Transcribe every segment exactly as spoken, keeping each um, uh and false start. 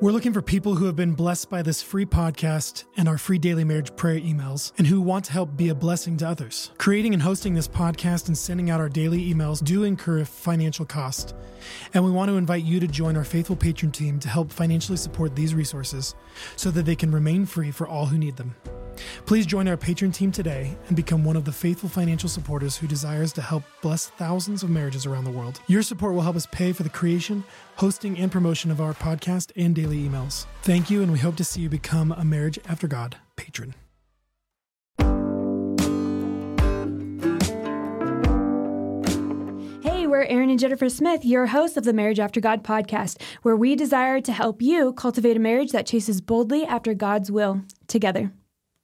We're looking for people who have been blessed by this free podcast and our free daily marriage prayer emails and who want to help be a blessing to others. Creating and hosting this podcast and sending out our daily emails do incur a financial cost. And we want to invite you to join our faithful patron team to help financially support these resources so that they can remain free for all who need them. Please join our patron team today and become one of the faithful financial supporters who desires to help bless thousands of marriages around the world. Your support will help us pay for the creation, hosting, and promotion of our podcast and daily emails. Thank you, and we hope to see you become a Marriage After God patron. Hey, we're Aaron and Jennifer Smith, your hosts of the Marriage After God podcast, where we desire to help you cultivate a marriage that chases boldly after God's will together.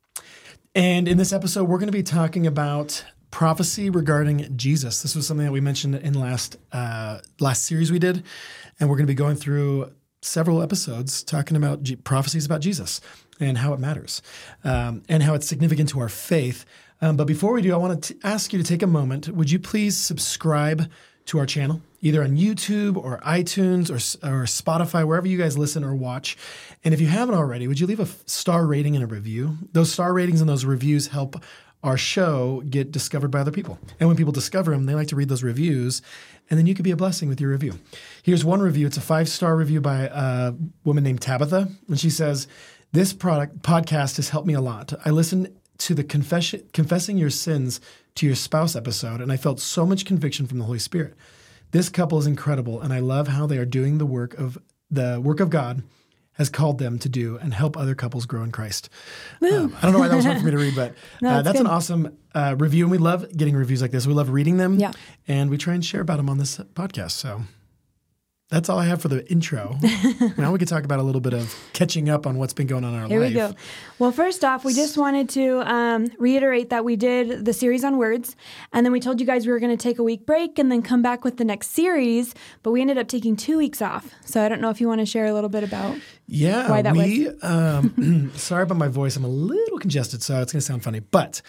And in this episode, we're going to be talking about prophecy regarding Jesus. This was something that we mentioned in last uh, last series we did, and we're going to be going through several episodes talking about G- prophecies about Jesus and how it matters um, and how it's significant to our faith. Um, but before we do, I want to ask you to take a moment. Would you please subscribe to our channel, either on YouTube or iTunes or, or Spotify, wherever you guys listen or watch. And if you haven't already, would you leave a star rating and a review? Those star ratings and those reviews help our show get discovered by other people. And when people discover them, they like to read those reviews, and then you could be a blessing with your review. Here's one review. It's a five-star review by a woman named Tabitha, and she says, "This product podcast has helped me a lot. I listened to the confession, Confessing Your Sins to Your Spouse episode, and I felt so much conviction from the Holy Spirit. This couple is incredible, and I love how they are doing the work of the work of God has called them to do and help other couples grow in Christ." Um, I don't know why that was hard for me to read, but no, uh, that's, that's good. an awesome uh, review, and we love getting reviews like this. We love reading them, yeah. and we try and share about them on this podcast. So that's all I have for the intro. Now we can talk about a little bit of catching up on what's been going on in our Here life. Here we go. Well, first off, we just wanted to um, reiterate that we did the series on words, and then we told you guys we were going to take a week break and then come back with the next series, but we ended up taking two weeks off. So I don't know if you want to share a little bit about yeah, why that we, was. um, sorry about my voice. I'm a little congested, so it's going to sound funny. But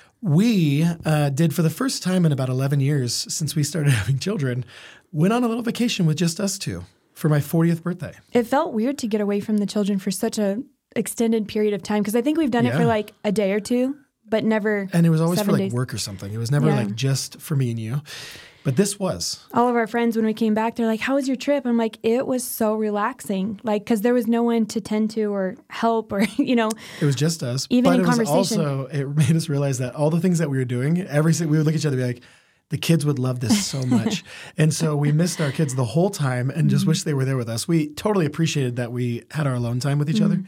we uh, did, for the first time in about eleven years since we started having children, went on a little vacation with just us two for my fortieth birthday. It felt weird to get away from the children for such a extended period of time, because I think we've done Yeah. it for like a day or two, but never And it was always seven for like days. work or something. It was never Yeah. like just for me and you. But this was. All of our friends, when we came back, they're like, "How was your trip?" I'm like, "It was so relaxing." Like, because there was no one to tend to or help or, you know. It was just us. Even but in it was conversation. also, it made us realize that all the things that we were doing, every si- we would look at each other and be like, the kids would love this so much. And so we missed our kids the whole time and just Mm-hmm. wish they were there with us. We totally appreciated that we had our alone time with each Mm-hmm. other.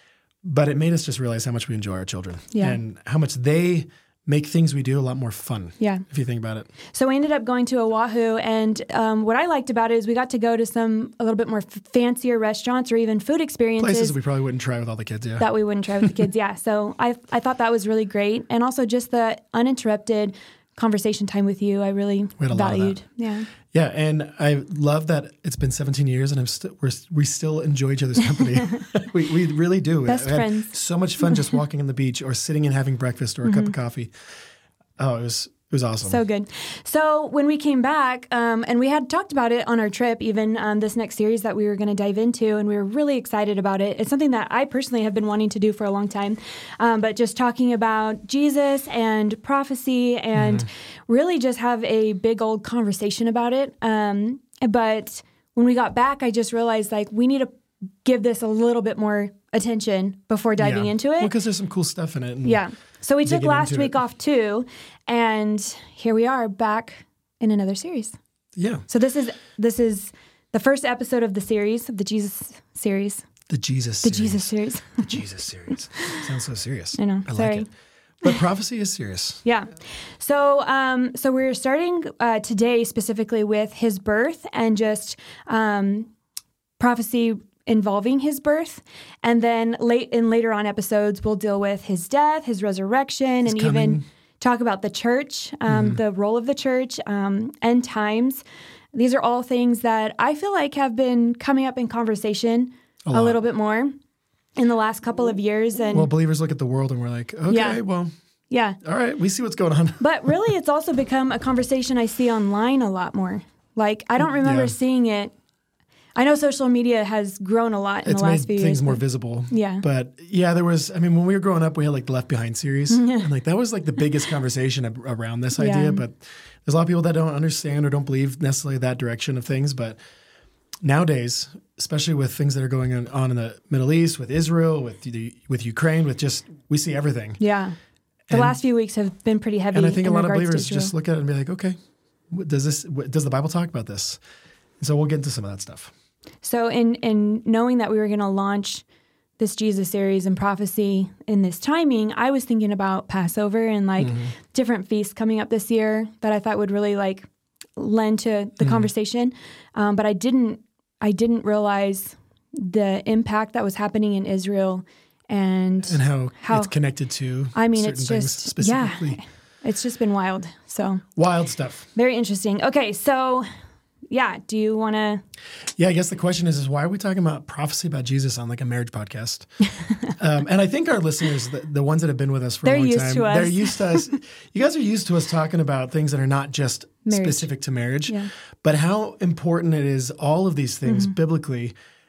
But it made us just realize how much we enjoy our children. Yeah. And how much they make things we do a lot more fun. Yeah. If you think about it. So we ended up going to Oahu, and um, what I liked about it is we got to go to some a little bit more f- fancier restaurants or even food experiences. Places we probably wouldn't try with all the kids, yeah. that we wouldn't try with the kids. Yeah. So I I thought that was really great. And also just the uninterrupted conversation time with you, I really We had a lot of valued. that. Yeah. Yeah, and I love that it's been seventeen years, and I'm st- we're we still enjoy each other's company. we we really do. Best We had friends. So much fun just walking on the beach or sitting and having breakfast or a cup of coffee. Oh, it was it was awesome. So good. So when we came back, um, and we had talked about it on our trip, even um, this next series that we were going to dive into, and we were really excited about it. It's something that I personally have been wanting to do for a long time, um, but just talking about Jesus and prophecy and mm-hmm. really just have a big old conversation about it. Um, but when we got back, I just realized like we need to give this a little bit more attention before diving yeah. into it. Well, because there's some cool stuff in it. And yeah. So we took digging last into week it. off too, and here we are back in another series. Yeah. So this is this is the first episode of the series, of the Jesus series. The Jesus The series. Jesus series. The Jesus series. Sounds so serious. I know. I Sorry. like it. But prophecy is serious. Yeah. So um, so we're starting uh, today specifically with his birth and just um, prophecy involving his birth, and then late in later on episodes we'll deal with his death, his resurrection, His and coming. even talk about the church, um, Mm-hmm. the role of the church, um, end times. These are all things that I feel like have been coming up in conversation A a, lot. little bit more in the last couple of years, and Well, believers look at the world and we're like, okay, Yeah. well, yeah. all right, we see what's going on. But really, it's also become a conversation I see online a lot more. Like, I don't remember Yeah. seeing it. I know social media has grown a lot in it's the last made few things years. more but- visible. Yeah. But yeah, there was, I mean, when we were growing up, we had like the Left Behind series. And like that was like the biggest conversation ab- around this Yeah. idea. But there's a lot of people that don't understand or don't believe necessarily that direction of things. But nowadays, especially with things that are going on, on in the Middle East, with Israel, with the, with Ukraine, with just, we see everything. Yeah. The And- last few weeks have been pretty heavy. And I think a in lot of regards to believers Israel. just look at it and be like, okay, what does this, what, does the Bible talk about this? And so we'll get into some of that stuff. So in in knowing that we were going to launch this Jesus series and prophecy in this timing, I was thinking about Passover and like Mm-hmm. different feasts coming up this year that I thought would really like lend to Mm-hmm. the conversation. Um, but I didn't I didn't realize the impact that was happening in Israel and And how, How- it's connected to I mean certain it's things just specifically. yeah, it's just been wild. So Wild stuff. very interesting. Okay, so yeah, do you want to? Yeah, I guess the question is, is why are we talking about prophecy about Jesus on like a marriage podcast? um, and I think our listeners, the, the ones that have been with us for They're a long used time, to us. they're used to us. You guys are used to us talking about things that are not just Marriage. specific to marriage, Yeah. but how important it is, all of these things Mm-hmm. biblically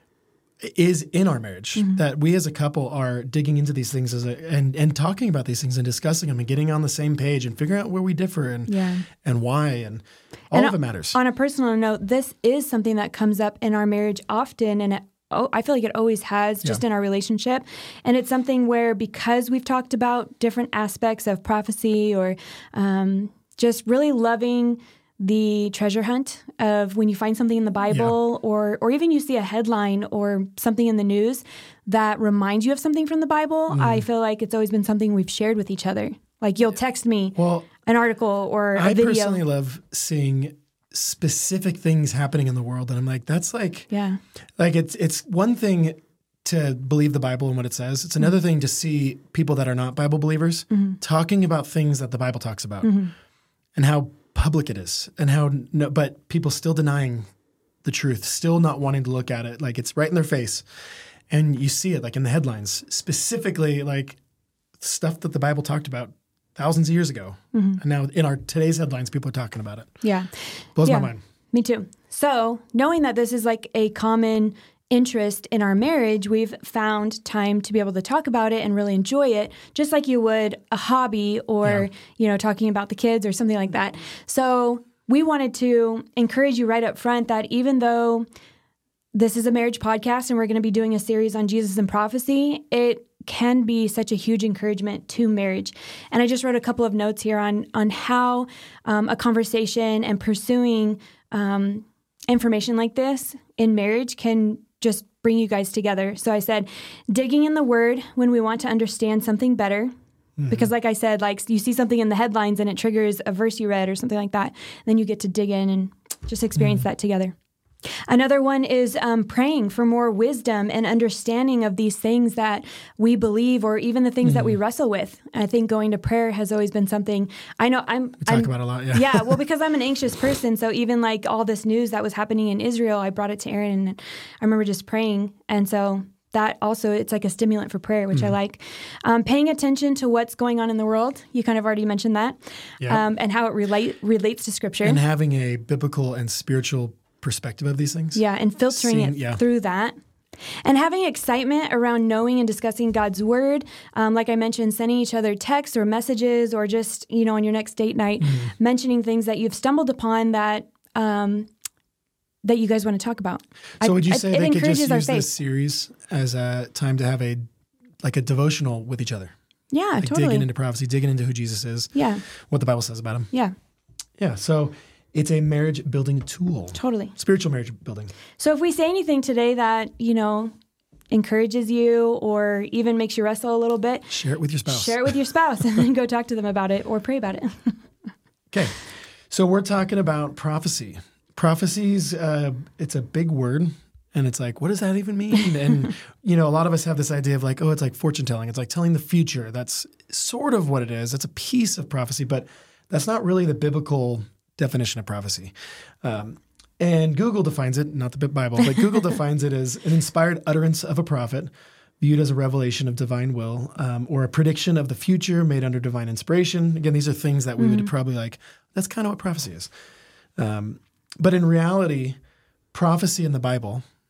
is in our marriage, Mm-hmm. that we as a couple are digging into these things as a, and, and talking about these things and discussing them and getting on the same page and figuring out where we differ and, Yeah. and why. And all And of it matters. On a personal note, this is something that comes up in our marriage often, and it, oh, I feel like it always has, just Yeah. in our relationship. And it's something where, because we've talked about different aspects of prophecy or um, just really loving the treasure hunt of when you find something in the Bible or or even you see a headline or something in the news that reminds you of something from the Bible, Mm. I feel like it's always been something we've shared with each other. Like you'll text me Well, an article or a I video. personally love seeing specific things happening in the world, and I'm like, that's like, yeah. like it's it's one thing to believe the Bible and what it says. It's another thing to see people that are not Bible believers talking about things that the Bible talks about, and how public it is, and how no, but people still denying the truth, still not wanting to look at it, like it's right in their face, and you see it like in the headlines, specifically like stuff that the Bible talked about thousands of years ago, and now in our today's headlines, people are talking about it. Yeah. Blows Yeah. my mind. Me too. So, knowing that this is like a common interest in our marriage, we've found time to be able to talk about it and really enjoy it, just like you would a hobby or, Yeah. you know, talking about the kids or something like that. So, we wanted to encourage you right up front that even though this is a marriage podcast and we're going to be doing a series on Jesus and prophecy, it can be such a huge encouragement to marriage. And I just wrote a couple of notes here on on how um, a conversation and pursuing um, information like this in marriage can just bring you guys together. So I said, digging in the Word when we want to understand something better. Because like I said, like you see something in the headlines and it triggers a verse you read or something like that. And then you get to dig in and just experience that together. Another one is um, praying for more wisdom and understanding of these things that we believe or even the things that we wrestle with. I think going to prayer has always been something I know I'm. We talk I'm, about it a lot, yeah. yeah, well, because I'm an anxious person. So even like all this news that was happening in Israel, I brought it to Aaron and I remember just praying. And so that also, it's like a stimulant for prayer, which I like. Um, paying attention to what's going on in the world. You kind of already mentioned that. Yeah. Um, and how it relate, relates to Scripture. And having a biblical and spiritual perspective of these things. Yeah, and filtering Seeing- it yeah. through that. And having excitement around knowing and discussing God's Word. Um, like I mentioned, sending each other texts or messages or just, you know, on your next date night, Mm-hmm. mentioning things that you've stumbled upon that um, that you guys want to talk about. So I- would you it- say it they could encourages just our use faith. this series as a time to have a like a devotional with each other? Yeah, Like totally. digging into prophecy, digging into who Jesus is, yeah, what the Bible says about him. yeah, Yeah. So it's a marriage building tool. totally. Spiritual marriage building. So if we say anything today that, you know, encourages you or even makes you wrestle a little bit, Share it with your spouse. share it with your spouse and then go talk to them about it or pray about it. Okay. So we're talking about prophecy. Prophecies, uh, it's a big word. And it's like, what does that even mean? And, you know, a lot of us have this idea of like, oh, it's like fortune telling. It's like telling the future. That's sort of what it is. It's a piece of prophecy, but that's not really the biblical definition of prophecy. Um, and Google defines it, not the Bible, but Google defines it as an inspired utterance of a prophet viewed as a revelation of divine will um, or a prediction of the future made under divine inspiration. Again, these are things that we would probably like, that's kind of what prophecy is. Um, but in reality, prophecy in the Bible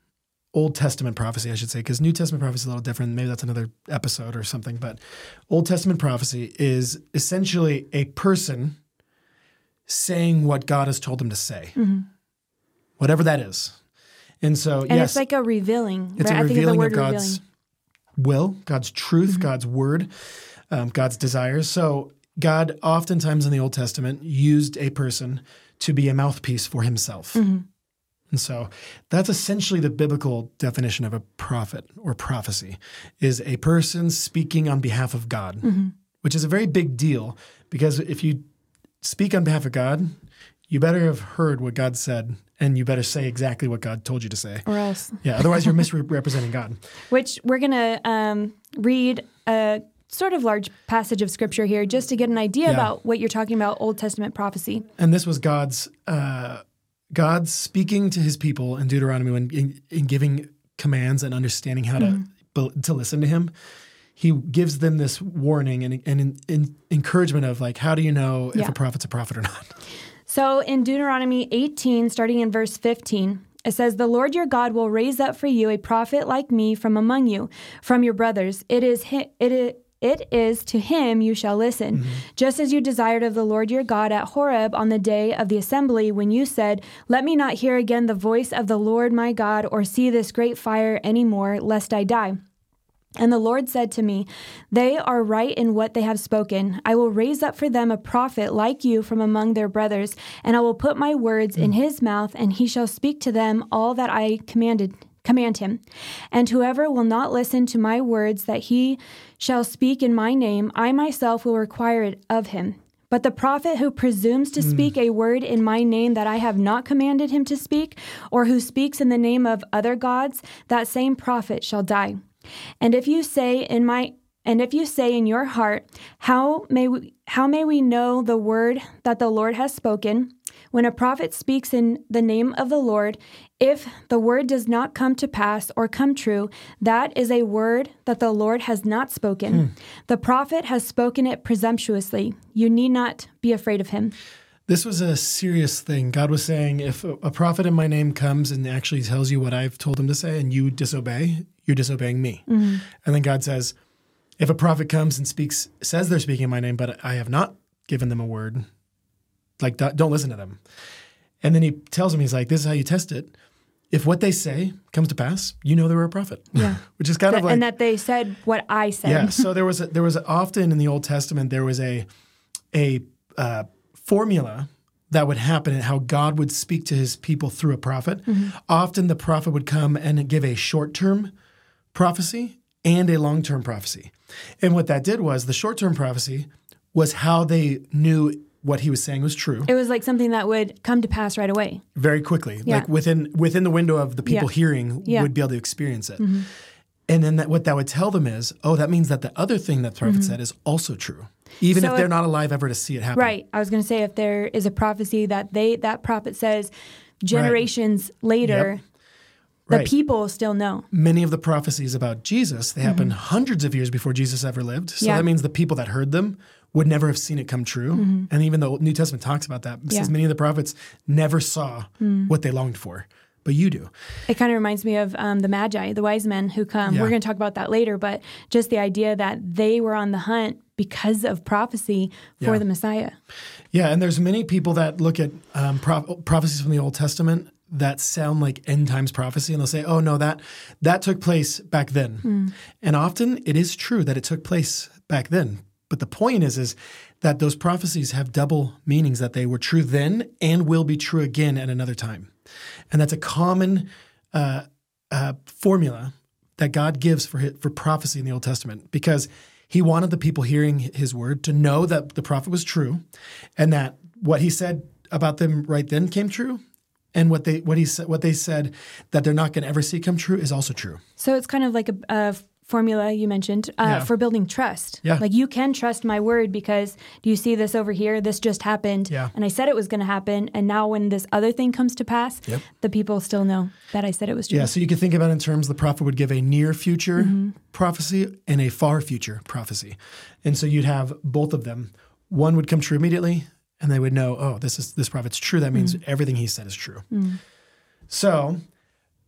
Old Testament prophecy, I should say, because New Testament prophecy is a little different. Maybe that's another episode or something. But Old Testament prophecy is essentially a person saying what God has told them to say, mm-hmm. whatever that is. And so, and yes. it's like a revealing. It's right? a I think of, revealing the of, word God's revealing. will, God's truth, mm-hmm. God's word, um, God's desires. So God oftentimes in the Old Testament used a person to be a mouthpiece for himself. Mm-hmm. And so that's essentially the biblical definition of a prophet or prophecy, is a person speaking on behalf of God, mm-hmm. which is a very big deal, because if you speak on behalf of God, you better have heard what God said, and you better say exactly what God told you to say. Or else. Yeah, otherwise you're misrepresenting God. Which we're going to um, read a sort of large passage of Scripture here just to get an idea yeah. about what you're talking about, Old Testament prophecy. And this was God's uh, God speaking to his people in Deuteronomy when in, in giving commands and understanding how mm-hmm. to to listen to him. He gives them this warning and, and in, in encouragement of like, how do you know if yeah. a prophet's a prophet or not? So in Deuteronomy eighteen, starting in verse fifteen, it says, "The Lord your God will raise up for you a prophet like me from among you, from your brothers. It is hi- it is It is to him you shall listen, mm-hmm. just as you desired of the Lord your God at Horeb on the day of the assembly, when you said, 'Let me not hear again the voice of the Lord my God, or see this great fire any more, lest I die.' And the Lord said to me, 'They are right in what they have spoken. I will raise up for them a prophet like you from among their brothers, and I will put my words mm. in his mouth, and he shall speak to them all that I commanded command him. And whoever will not listen to my words that he shall speak in my name, I myself will require it of him. But the prophet who presumes to speak mm. a word in my name that I have not commanded him to speak, or who speaks in the name of other gods, that same prophet shall die. And if you say in my and if you say in your heart, how may we how may we know the word that the Lord has spoken? When a prophet speaks in the name of the Lord, if the word does not come to pass or come true, that is a word that the Lord has not spoken. Hmm. The prophet has spoken it presumptuously. You need not be afraid of him." This was a serious thing. God was saying, if a, a prophet in my name comes and actually tells you what I've told him to say and you disobey, you're disobeying me. Mm-hmm. And then God says, if a prophet comes and speaks, says they're speaking in my name, but I have not given them a word, like, don't listen to them. And then he tells him, he's like, this is how you test it. If what they say comes to pass, you know they were a prophet. Yeah. Which is kind that, of like... And that they said what I said. Yeah. So there was a, there was a, often in the Old Testament, there was a a uh, formula that would happen and how God would speak to his people through a prophet. Mm-hmm. Often the prophet would come and give a short-term prophecy and a long-term prophecy. And what that did was the short-term prophecy was how they knew what he was saying was true. It was like something that would come to pass right away. Very quickly. Yeah. Like within within the window of the people yeah. hearing yeah. would be able to experience it. Mm-hmm. And then that, what that would tell them is, oh, that means that the other thing that the prophet mm-hmm. said is also true, even so if they're if, not alive ever to see it happen. Right. I was going to say, if there is a prophecy that they that prophet says generations right. later, yep. the right. people still know. Many of the prophecies about Jesus, they mm-hmm. happened hundreds of years before Jesus ever lived. So yeah. that means the people that heard them would never have seen it come true. Mm-hmm. And even though New Testament talks about that, it yeah. says many of the prophets never saw mm. what they longed for. But you do. It kind of reminds me of um, the Magi, the wise men who come. Yeah. We're going to talk about that later, but just the idea that they were on the hunt because of prophecy for yeah. the Messiah. Yeah, and there's many people that look at um, pro- prophecies from the Old Testament that sound like end times prophecy, and they'll say, oh, no, that that took place back then. Mm. And often it is true that it took place back then. But the point is, is that those prophecies have double meanings, that they were true then and will be true again at another time. And that's a common uh, uh, formula that God gives for his, for prophecy in the Old Testament, because he wanted the people hearing his word to know that the prophet was true and that what he said about them right then came true. And what they what he said what they said that they're not going to ever see come true is also true. So it's kind of like a, a formula you mentioned uh, yeah. for building trust. Yeah. Like, you can trust my word because, do you see this over here? This just happened. Yeah. And I said it was going to happen. And now when this other thing comes to pass, yep. the people still know that I said it was true. Yeah. So you can think about it in terms the prophet would give a near future mm-hmm. prophecy and a far future prophecy. And so you'd have both of them. One would come true immediately, and they would know, oh, this is this prophet's true. That means mm. everything he said is true. Mm. So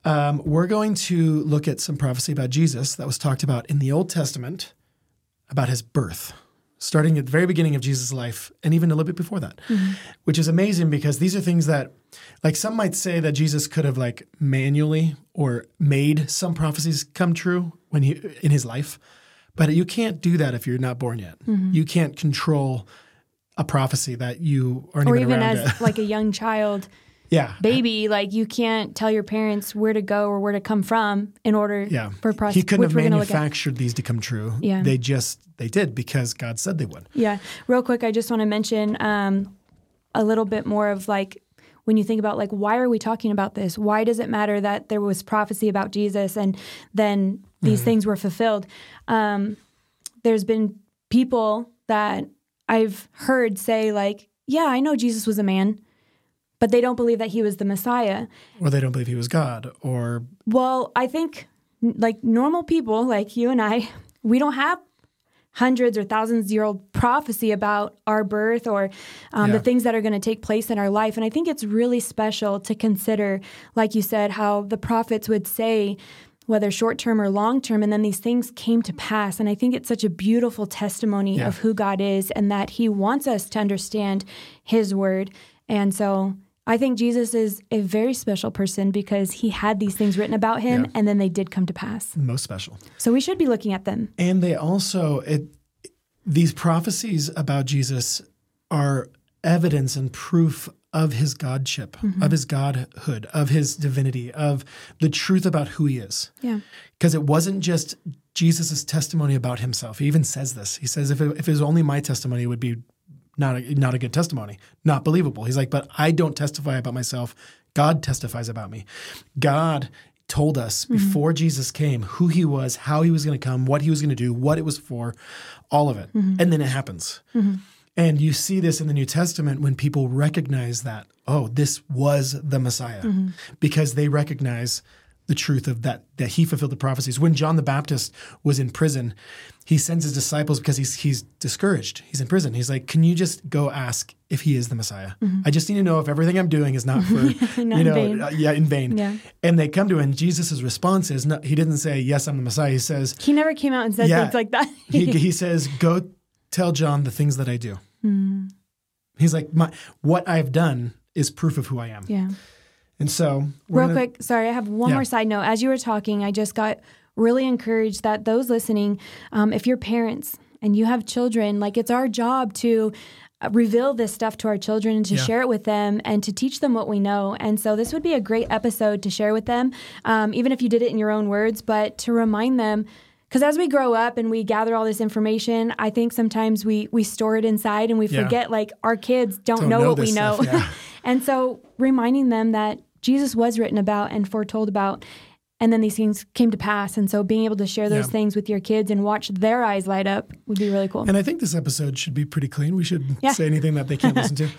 Um, we're going to look at some prophecy about Jesus that was talked about in the Old Testament about his birth, starting at the very beginning of Jesus' life and even a little bit before that, mm-hmm. which is amazing because these are things that, like some might say that Jesus could have like manually or made some prophecies come true when he in his life, but you can't do that if you're not born yet. Mm-hmm. You can't control a prophecy that you aren't or even, even around as yet. like a young child. Yeah. Baby, like you can't tell your parents where to go or where to come from in order yeah. for process. He couldn't have manufactured these to come true. Yeah. They just, they did because God said they would. Yeah. Real quick, I just want to mention um, a little bit more of like, when you think about like, why are we talking about this? Why does it matter that there was prophecy about Jesus and then these mm-hmm. things were fulfilled? Um, there's been people that I've heard say like, yeah, I know Jesus was a man, but they don't believe that he was the Messiah. Or they don't believe he was God, or... Well, I think, like, normal people, like you and I, we don't have hundreds or thousands-year-old prophecy about our birth or um, yeah. the things that are going to take place in our life. And I think it's really special to consider, like you said, how the prophets would say, whether short-term or long-term, and then these things came to pass. And I think it's such a beautiful testimony yeah. of who God is and that he wants us to understand his word. And so... I think Jesus is a very special person because he had these things written about him, yeah. and then they did come to pass. Most special. So we should be looking at them. And they also, it, these prophecies about Jesus are evidence and proof of his godship, mm-hmm. of his godhood, of his divinity, of the truth about who he is. Yeah. Because it wasn't just Jesus' testimony about himself. He even says this. He says, if it, if it was only my testimony, it would be Not a, not a good testimony, not believable. He's like, but I don't testify about myself. God testifies about me. God told us mm-hmm. before Jesus came who he was, how he was going to come, what he was going to do, what it was for, all of it. Mm-hmm. And then it happens. Mm-hmm. And you see this in the New Testament when people recognize that, oh, this was the Messiah, mm-hmm. because they recognize the truth of that, that he fulfilled the prophecies. When John the Baptist was in prison, he sends his disciples because he's he's discouraged. He's in prison. He's like, can you just go ask if he is the Messiah? Mm-hmm. I just need to know if everything I'm doing is not for, not you know, in vain. Uh, yeah, in vain. Yeah. And they come to him, and Jesus' response is, no, he didn't say, yes, I'm the Messiah. He says... He never came out and said yeah, things like that. he, he says, go tell John the things that I do. Mm. He's like, my, what I've done is proof of who I am. Yeah. And so... Real gonna, quick, sorry, I have one yeah. more side note. As you were talking, I just got really encouraged that those listening, um, if you're parents and you have children, like it's our job to uh, reveal this stuff to our children and to yeah. share it with them and to teach them what we know. And so this would be a great episode to share with them, um, even if you did it in your own words, but to remind them. Because as we grow up and we gather all this information, I think sometimes we we store it inside and we yeah. forget, like, our kids don't, don't know, know what we know. Stuff, yeah. And so reminding them that Jesus was written about and foretold about, and then these things came to pass. And so being able to share those yeah. things with your kids and watch their eyes light up would be really cool. And I think this episode should be pretty clean. We should yeah. say anything that they can't listen to.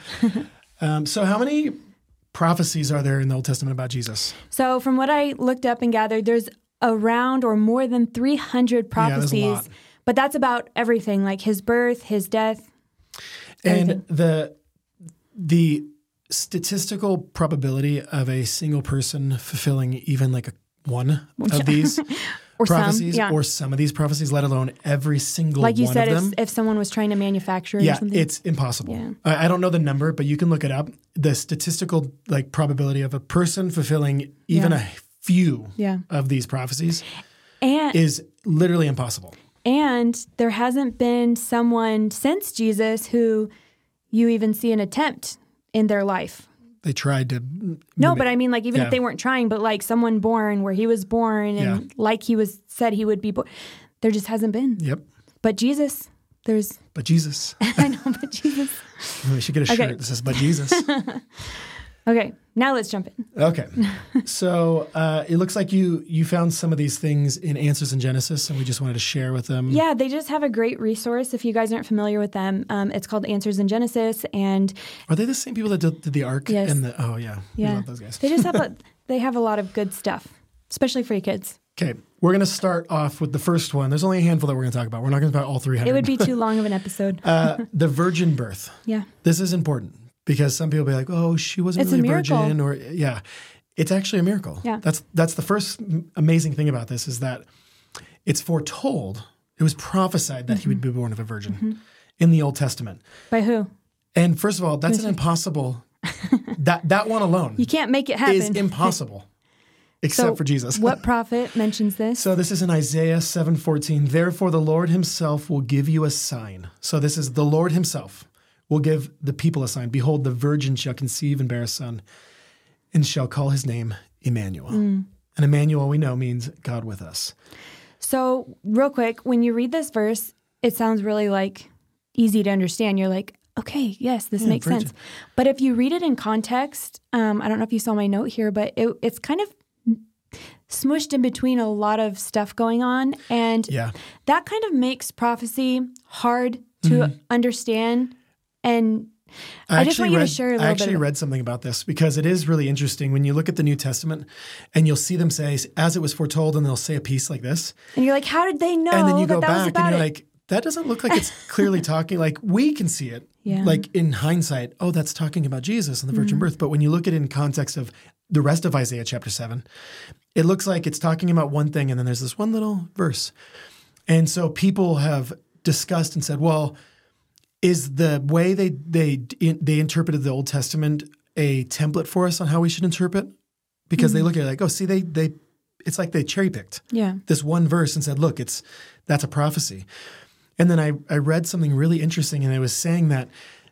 Um, so how many prophecies are there in the Old Testament about Jesus? So from what I looked up and gathered, there's around or more than three hundred prophecies. Yeah, there's a lot. But that's about everything, like his birth, his death. And everything. the the statistical probability of a single person fulfilling even like a, one of these or prophecies some, yeah. or some of these prophecies, let alone every single like you one said, of if, them. if someone was trying to manufacture yeah, or something. it's impossible. Yeah. I, I don't know the number, but you can look it up. The statistical like probability of a person fulfilling even yeah. a few yeah. of these prophecies and, is literally impossible. And there hasn't been someone since Jesus who you even see an attempt in their life. They tried to... No, mimic. but I mean, like, even yeah. if they weren't trying, but like someone born where he was born and yeah. like he was said he would be born, there just hasn't been. Yep. But Jesus, there's... But Jesus. I know, but Jesus. We should get a shirt okay. that says, but Jesus. Okay, now let's jump in. Okay. So uh, it looks like you you found some of these things in Answers in Genesis, and we just wanted to share with them. Yeah, they just have a great resource. If you guys aren't familiar with them, um, it's called Answers in Genesis. And are they the same people that did, did the Ark? Yes. And the, oh, yeah. Yeah. We love those guys. They just have a, they have a lot of good stuff, especially for your kids. Okay, we're going to start off with the first one. There's only a handful that we're going to talk about. We're not going to talk about all three hundred. It would be too long of an episode. uh, the virgin birth. Yeah. This is important because some people be like, oh, she wasn't it's really a miracle. virgin. Or, yeah. it's actually a miracle. Yeah. That's that's the first amazing thing about this is that it's foretold. It was prophesied that mm-hmm. he would be born of a virgin mm-hmm. in the Old Testament. By who? And first of all, that's an impossible. that that one alone, you can't make it happen. Is impossible, except so for Jesus. What prophet mentions this? So this is in Isaiah seven fourteen. Therefore, the Lord Himself will give you a sign. So this is the Lord Himself will give the people a sign. Behold, the virgin shall conceive and bear a son, and shall call his name Emmanuel. Mm. And Emmanuel, we know, means God with us. So real quick, when you read this verse, it sounds really like easy to understand. You're like, okay, yes, this yeah, makes virgin. sense. But if you read it in context, um, I don't know if you saw my note here, but it, it's kind of smushed in between a lot of stuff going on. And yeah. that kind of makes prophecy hard to mm-hmm. understand. And I, I just want you read, to share a little I actually bit. read something about this because it is really interesting when you look at the New Testament and you'll see them say, as it was foretold, and they'll say a piece like this. And you're like, how did they know And then you that go that was back about and you're it? like, that doesn't look like it's clearly talking, like we can see it. Yeah. Like in hindsight, oh, that's talking about Jesus and the virgin mm-hmm. birth. But when you look at it in context of the rest of Isaiah chapter seven, it looks like it's talking about one thing and then there's this one little verse. And so people have discussed and said, well, is the way they they they interpreted the Old Testament a template for us on how we should interpret? Because mm-hmm. they look at it like, oh, see, they they it's like they cherry picked yeah. this one verse and said, look, it's that's a prophecy. And then I, I read something really interesting, and it was saying that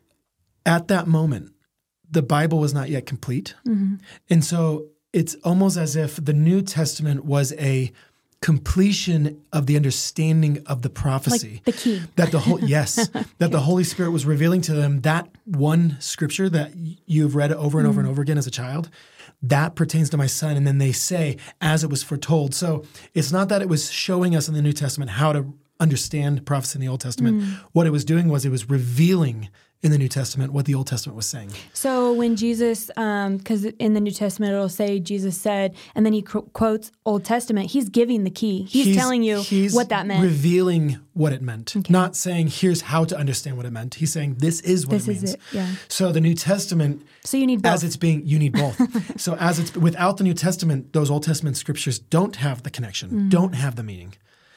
at that moment, the Bible was not yet complete. Mm-hmm. And so it's almost as if the New Testament was a completion of the understanding of the prophecy. Like the key. That the whole yes, that the Holy Spirit was revealing to them that one scripture that you've read over and mm-hmm. over and over again as a child, that pertains to my son. And then they say, as it was foretold. So it's not that it was showing us in the New Testament how to understand prophecy in the Old Testament. Mm. What it was doing was it was revealing in the New Testament what the Old Testament was saying. So when Jesus, because um, in the New Testament it'll say Jesus said, and then he qu- quotes Old Testament, he's giving the key. He's, he's telling you he's what that meant. Revealing what it meant. Okay. Not saying here's how to understand what it meant. He's saying this is what this it means. Is it. Yeah. So the New Testament, so you need both. As it's being, you need both. So as it's without the New Testament, those Old Testament scriptures don't have the connection, mm. don't have the meaning.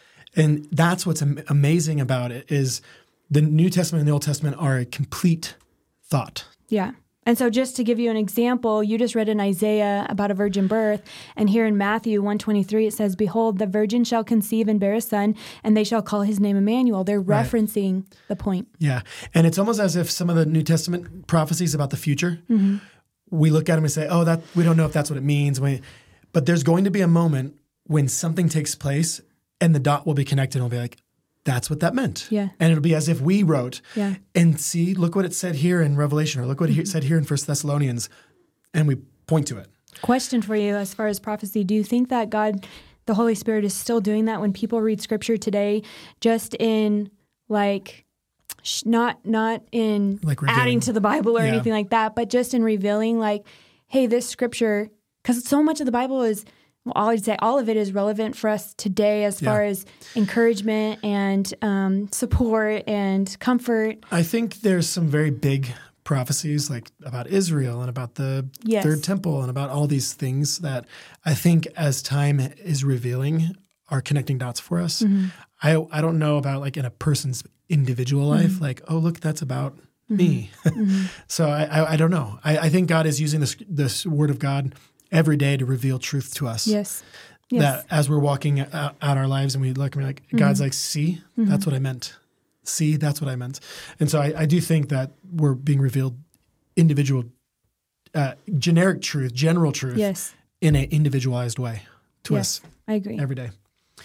And that's what's am- amazing about it is the New Testament and the Old Testament are a complete thought. Yeah. And so just to give you an example, you just read in Isaiah about a virgin birth, and here in Matthew one twenty-three it says, behold, the virgin shall conceive and bear a son, and they shall call his name Emmanuel. They're right. referencing the point. Yeah. And it's almost as if some of the New Testament prophecies about the future, mm-hmm. we look at them and say, oh, that we don't know if that's what it means. But there's going to be a moment when something takes place and the dot will be connected and we'll be like, that's what that meant. Yeah. And it'll be as if we wrote yeah. and see, look what it said here in Revelation, or look what mm-hmm. it said here in First Thessalonians, and we point to it. Question for you as far as prophecy. Do you think that God, the Holy Spirit, is still doing that when people read scripture today, just in like, sh- not not in like adding to the Bible or yeah. anything like that, but just in revealing like, hey, this scripture, because so much of the Bible is, well, I'll say all of it is relevant for us today as yeah. far as encouragement and um, support and comfort. I think there's some very big prophecies like about Israel and about the yes. third temple and about all these things that I think as time is revealing are connecting dots for us. Mm-hmm. I I don't know about like in a person's individual life, mm-hmm. like, oh, look, that's about mm-hmm. me. Mm-hmm. So I, I I don't know. I, I think God is using this this word of God every day to reveal truth to us. Yes. yes. That as we're walking out, out our lives and we look and we're like, mm-hmm. God's like, see, mm-hmm. that's what I meant. See, that's what I meant. And so I, I do think that we're being revealed individual, uh, generic truth, general truth yes. in an individualized way to yes, us. I agree. Every day.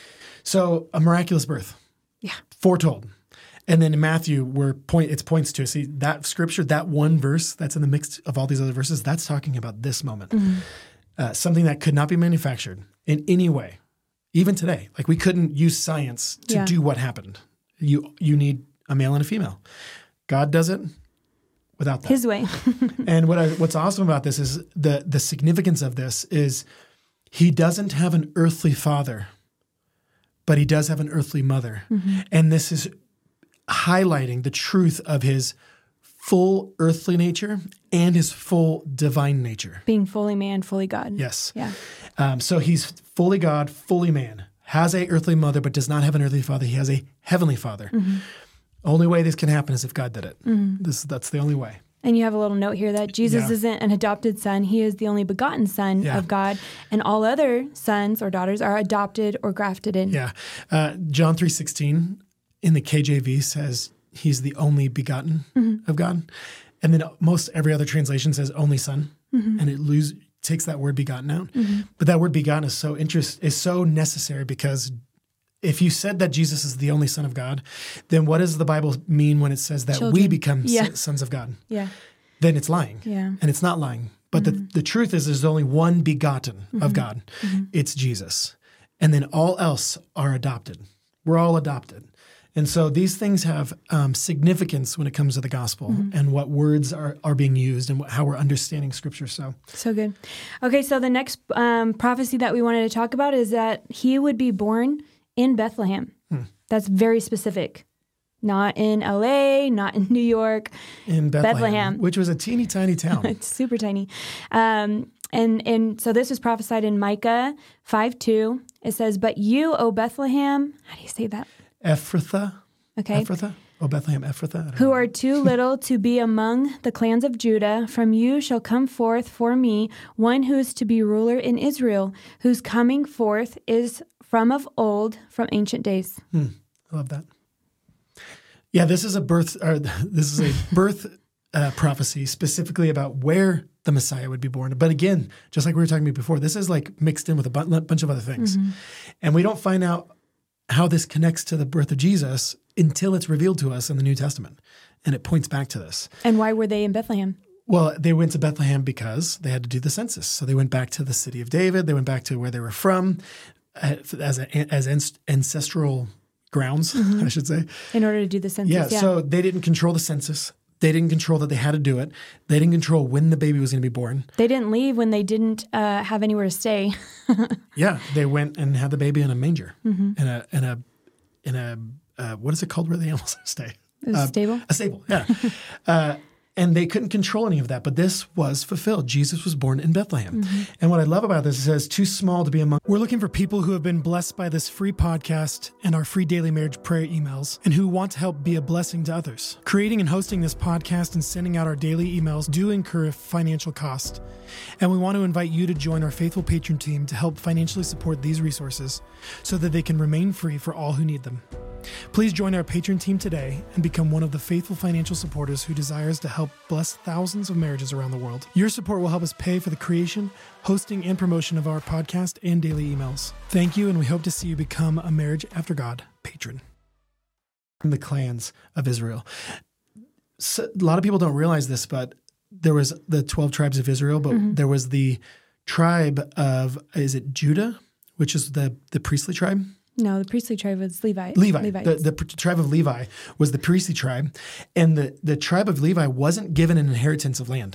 So a miraculous birth. Yeah. Foretold. And then in Matthew, where point it points to, see, that scripture, that one verse that's in the mix of all these other verses, that's talking about this moment. Mm-hmm. Uh, something that could not be manufactured in any way, even today. Like we couldn't use science to yeah. do what happened. You you need a male and a female. God does it without that. His way. And what I, what's awesome about this is the the significance of this is he doesn't have an earthly father, but he does have an earthly mother. Mm-hmm. And this is highlighting the truth of his full earthly nature and his full divine nature. Being fully man, fully God. Yes. Yeah. Um, so he's fully God, fully man, has a earthly mother, but does not have an earthly father. He has a heavenly father. Mm-hmm. Only way this can happen is if God did it. Mm-hmm. This That's the only way. And you have a little note here that Jesus Yeah. isn't an adopted son. He is the only begotten son Yeah. of God. And all other sons or daughters are adopted or grafted in. Yeah. Uh, John three sixteen in the K J V says he's the only begotten Mm-hmm. of God. And then most every other translation says only son. Mm-hmm. And it lose, takes that word begotten out. Mm-hmm. But that word begotten is so interest is so necessary, because if you said that Jesus is the only son of God, then what does the Bible mean when it says that Children. we become Yeah. s- sons of God? Yeah. Then it's lying. Yeah. And it's not lying. But Mm-hmm. the, the truth is there's only one begotten of God. Mm-hmm. It's Jesus. And then all else are adopted. We're all adopted. And so these things have um, significance when it comes to the gospel Mm-hmm. and what words are, are being used and what, how we're understanding Scripture. So So good. Okay, so the next um, prophecy that we wanted to talk about is that he would be born in Bethlehem. Hmm. That's very specific. Not in L A, not in New York. in Bethlehem, Bethlehem. which was a teeny tiny town. It's super tiny. Um, and, and so this was prophesied in Micah five two. It says, "But you, O Bethlehem," how do you say that? Ephrathah? Okay. Ephrathah? Oh, Bethlehem, Ephrathah? I don't "Who know. are too little to be among the clans of Judah, from you shall come forth for me one who is to be ruler in Israel, whose coming forth is from of old, from ancient days." Hmm. I love that. Yeah, this is a birth, or this is a birth uh, prophecy specifically about where the Messiah would be born. But again, just like we were talking about before, this is like mixed in with a bu- bunch of other things. Mm-hmm. And we don't find out how this connects to the birth of Jesus until it's revealed to us in the New Testament. And it points back to this. And why were they in Bethlehem? Well, they went to Bethlehem because they had to do the census. So they went back to the city of David. They went back to where they were from uh, as a, as an- ancestral grounds, Mm-hmm. I should say. In order to do the census. Yeah, Yeah. so they didn't control the census. They didn't control that they had to do it. They didn't control when the baby was going to be born. They didn't leave when they didn't uh, have anywhere to stay. Yeah, they went and had the baby in a manger, Mm-hmm. in a in a in a uh, what is it called where the animals stay? It was Uh, stable. A stable, yeah. uh, and they couldn't control any of that, but this was fulfilled. Jesus was born in Bethlehem. Mm-hmm. And what I love about this, it says, too small to be among. We're looking for people who have been blessed by this free podcast and our free daily marriage prayer emails, and who want to help be a blessing to others. Creating and hosting this podcast and sending out our daily emails do incur a financial cost. And we want to invite you to join our faithful patron team to help financially support these resources so that they can remain free for all who need them. Please join our patron team today and become one of the faithful financial supporters who desires to help bless thousands of marriages around the world. Your support will help us pay for the creation, hosting, and promotion of our podcast and daily emails. Thank you, and we hope to see you become a Marriage After God patron. From the clans of Israel. So, a lot of people don't realize this, but there was the twelve tribes of Israel, but Mm-hmm. there was the tribe of, is it Judah, which is the, the priestly tribe? No, the priestly tribe was Levi. Levi. Levites. The, the pr- tribe of Levi was the priestly tribe, and the, the tribe of Levi wasn't given an inheritance of land.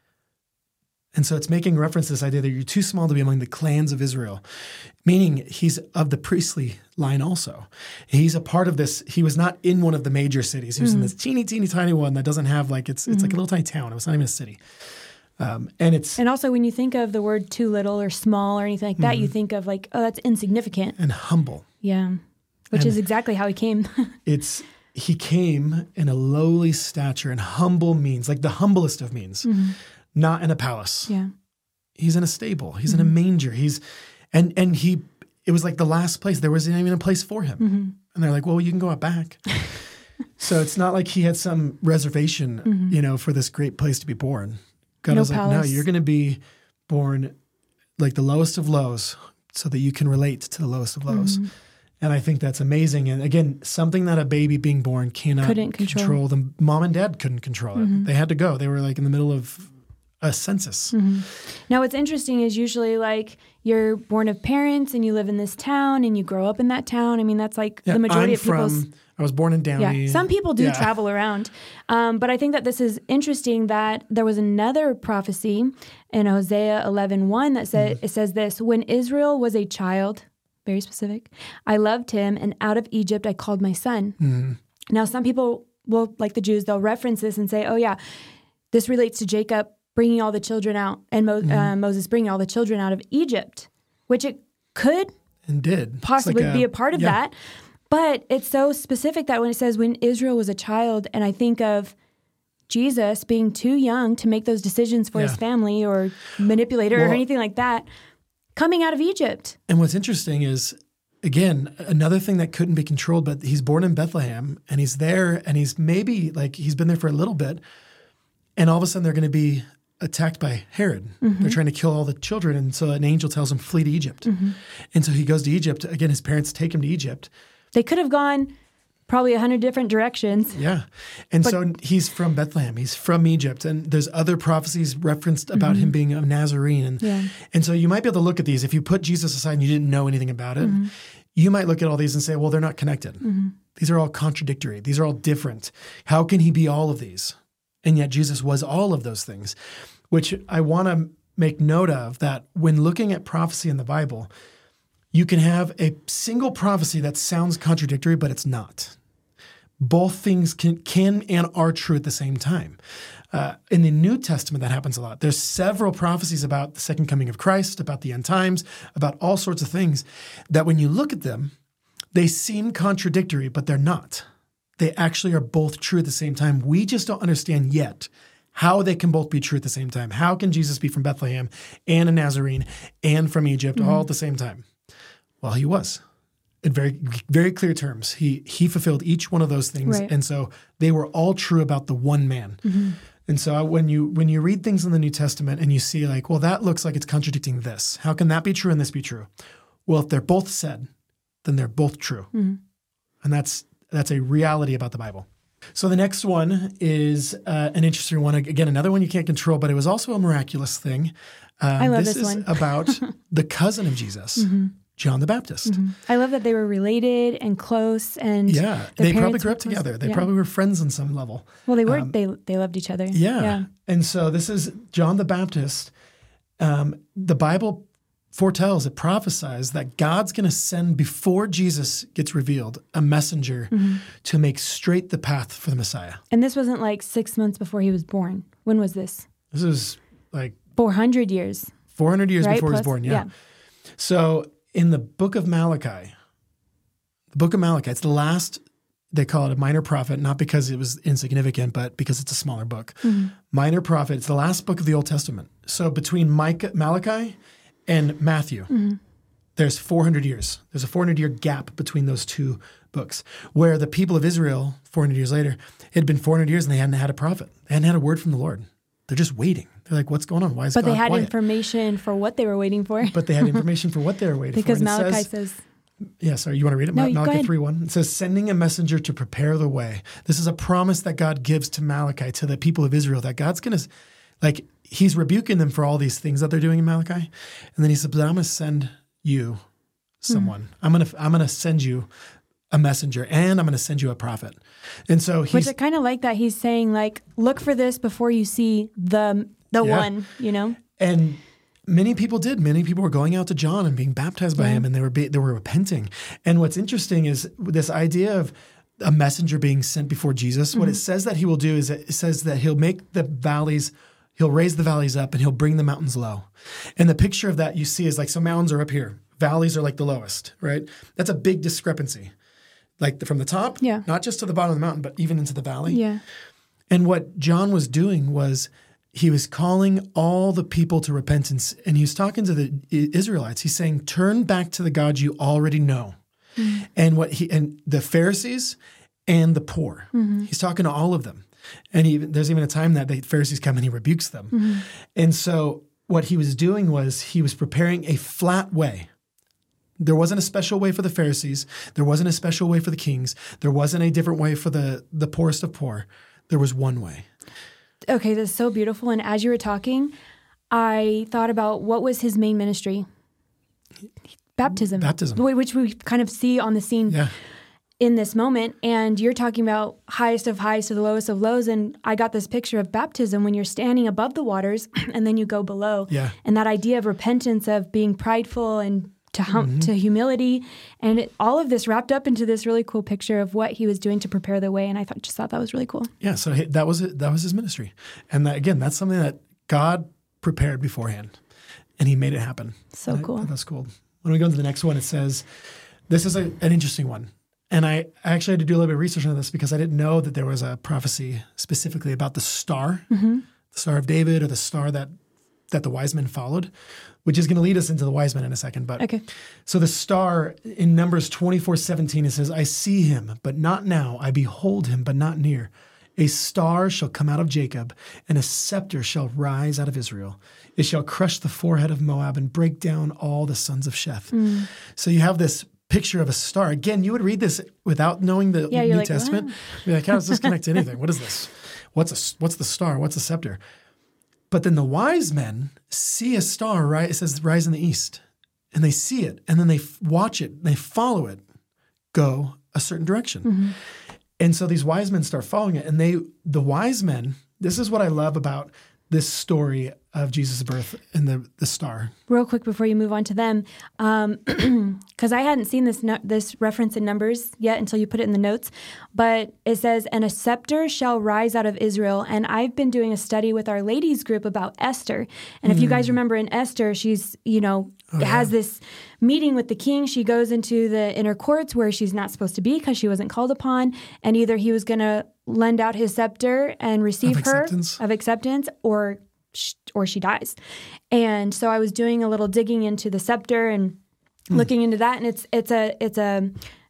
And so it's making reference to this idea that you're too small to be among the clans of Israel, meaning he's of the priestly line also. He's a part of this. He was not in one of the major cities. He was Mm-hmm. in this teeny, teeny, tiny one that doesn't have like, it's it's like a little tiny town. It was not even a city. Um, and it's And also, when you think of the word too little or small or anything like that, Mm-hmm. you think of like, oh, that's insignificant. and humble. Yeah. Which And- is exactly how he came. It's he came in a lowly stature and humble means, like the humblest of means, not in a palace. yeah. He's in a stable. He's in a manger. He's and and he it was like the last place. There wasn't even a place for him. Mm-hmm. And they're like, well, you can go out back. So it's not like he had some reservation, you know, for this great place to be born. God No was like, no, palace. you're going to be born like the lowest of lows so that you can relate to the lowest of lows. Mm-hmm. And I think that's amazing. And again, something that a baby being born cannot Couldn't control. The mom and dad couldn't control it. Mm-hmm. They had to go. They were like in the middle of a census. Mm-hmm. Now, what's interesting is usually like you're born of parents and you live in this town and you grow up in that town. I mean, that's like Yeah, the majority I'm of people's. from, I was born in Downey. Yeah, some people do Yeah. travel around. Um, but I think that this is interesting that there was another prophecy in Hosea eleven one that said, it says this, when Israel was a child, very specific, I loved him, and out of Egypt I called my son. Mhm. Now, some people well, like the Jews, they'll reference this and say, oh yeah, this relates to Jacob bringing all the children out and Mo- mm-hmm. uh, Moses bringing all the children out of Egypt, which it could and did possibly like a, be a part of yeah. that. But it's so specific that when it says when Israel was a child, and I think of Jesus being too young to make those decisions for yeah. his family or manipulate it well, or anything like that, coming out of Egypt. And what's interesting is, again, another thing that couldn't be controlled, but he's born in Bethlehem and he's there and he's maybe like he's been there for a little bit. And all of a sudden they're going to be attacked by Herod. Mm-hmm. They're trying to kill all the children. And so an angel tells him, flee to Egypt. Mm-hmm. And so he goes to Egypt. Again, his parents take him to Egypt. They could have gone probably a hundred different directions. Yeah. And but, so he's from Bethlehem. He's from Egypt. And there's other prophecies referenced about mm-hmm. him being a Nazarene. And, yeah. and so you might be able to look at these. If you put Jesus aside and you didn't know anything about it, mm-hmm. you might look at all these and say, well, they're not connected. Mm-hmm. These are all contradictory. These are all different. How can he be all of these? And yet Jesus was all of those things, which I want to make note of, that when looking at prophecy in the Bible, you can have a single prophecy that sounds contradictory, but it's not. Both things can, can and are true at the same time. Uh, in the New Testament, that happens a lot. There's several prophecies about the second coming of Christ, about the end times, about all sorts of things that when you look at them, they seem contradictory, but they're not. They actually are both true at the same time. We just don't understand yet how they can both be true at the same time. How can Jesus be from Bethlehem and a Nazarene and from Egypt mm-hmm. all at the same time? Well, he was. In very, very clear terms. He he fulfilled each one of those things. Right. And so they were all true about the one man. Mm-hmm. And so when you when you read things in the New Testament and you see like, well, that looks like it's contradicting this. How can that be true and this be true? Well, if they're both said, then they're both true. Mm-hmm. And that's that's a reality about the Bible. So the next one is uh, an interesting one. Again, another one you can't control, but it was also a miraculous thing. Um, I love this, this is one. about the cousin of Jesus, mm-hmm. John the Baptist. Mm-hmm. I love that they were related and close, and yeah, they probably grew up together. They yeah. probably were friends on some level. Well, they were. Um, they they loved each other. Yeah. yeah. And so this is John the Baptist. Um, the Bible foretells, it prophesies that God's going to send, before Jesus gets revealed, a messenger mm-hmm. to make straight the path for the Messiah. And this wasn't like six months before he was born. When was this? This is like four hundred years. four hundred years right? before Plus, he was born, yeah. yeah. So in the book of Malachi, the book of Malachi, it's the last, they call it a minor prophet, not because it was insignificant, but because it's a smaller book. Mm-hmm. Minor prophet, it's the last book of the Old Testament. So between Micah, Malachi and Matthew, mm-hmm. there's four hundred years. There's a four hundred year gap between those two books, where the people of Israel, four hundred years later, it had been four hundred years and they hadn't had a prophet. They hadn't had a word from the Lord. They're just waiting. They're like, what's going on? Why is but God they had quiet? information for what they were waiting for. But they had information for what they were waiting because for. Because Malachi says, says... Yeah, sorry, you want to read it? No, Malachi three one. It says, sending a messenger to prepare the way. This is a promise that God gives to Malachi, to the people of Israel, that God's going to, like, he's rebuking them for all these things that they're doing in Malachi. And then he said, but I'm going to send you someone. Mm-hmm. I'm going to I'm going to send you a messenger, and I'm going to send you a prophet. And so he's... Which I kind of like that he's saying, like, look for this before you see the the yeah. one, you know? And many people did. Many people were going out to John and being baptized by yeah. him, and they were be, they were repenting. And what's interesting is this idea of a messenger being sent before Jesus. Mm-hmm. What it says that he will do is it says that he'll make the valleys, he'll raise the valleys up, and he'll bring the mountains low. And the picture of that you see is like, so mountains are up here. Valleys are like the lowest, right? That's a big discrepancy. Like the, from the top, yeah. not just to the bottom of the mountain, but even into the valley. Yeah. And what John was doing was he was calling all the people to repentance, and he was talking to the Israelites. He's saying, turn back to the God you already know. Mm-hmm. And what he and the Pharisees and the poor. Mm-hmm. He's talking to all of them. And he, there's even a time that the Pharisees come and he rebukes them. Mm-hmm. And so what he was doing was he was preparing a flat way. There wasn't a special way for the Pharisees. There wasn't a special way for the kings. There wasn't a different way for the, the poorest of poor. There was one way. Okay, that's so beautiful. And as you were talking, I thought about what was his main ministry? Baptism. Baptism. Which we kind of see on the scene yeah. in this moment. And you're talking about highest of highs to the lowest of lows. And I got this picture of baptism when you're standing above the waters and then you go below. Yeah. And that idea of repentance, of being prideful and to hum- mm-hmm. to humility, and it, all of this wrapped up into this really cool picture of what he was doing to prepare the way. And I thought, just thought that was really cool. Yeah, so he, that was it, that was his ministry, and that, again, that's something that God prepared beforehand, and he made it happen. So and cool. I, that's cool. When we go to the next one, it says, this is a, an interesting one. And I actually had to do a little bit of research on this because I didn't know that there was a prophecy specifically about the star, mm-hmm. the Star of David, or the star that that the wise men followed, which is going to lead us into the wise men in a second. But okay. So the star in Numbers twenty-four seventeen, it says, I see him, but not now. I behold him, but not near. A star shall come out of Jacob, and a scepter shall rise out of Israel. It shall crush the forehead of Moab and break down all the sons of Sheth. Mm. So you have this picture of a star. Again, you would read this without knowing the yeah, New like, Testament. Wow. You're like, how does this connect to anything? What is this? What's a, what's the star? What's the scepter? But then the wise men see a star, right? It says rise in the east. And they see it, and then they f- watch it, they follow it, go a certain direction. Mm-hmm. And so these wise men start following it. And they, the wise men, this is what I love about this story of Jesus' birth and the, the star. Real quick before you move on to them, um, because I hadn't seen this no, this reference in Numbers yet until you put it in the notes, but it says, and a scepter shall rise out of Israel. And I've been doing a study with our ladies group about Esther. And mm. if you guys remember in Esther, she's, you know, oh, has yeah. this meeting with the king. She goes into the inner courts where she's not supposed to be because she wasn't called upon. And either he was going to lend out his scepter and receive of her acceptance. of acceptance, or or she dies. And so I was doing a little digging into the scepter and mm. looking into that. And it's it's a it's a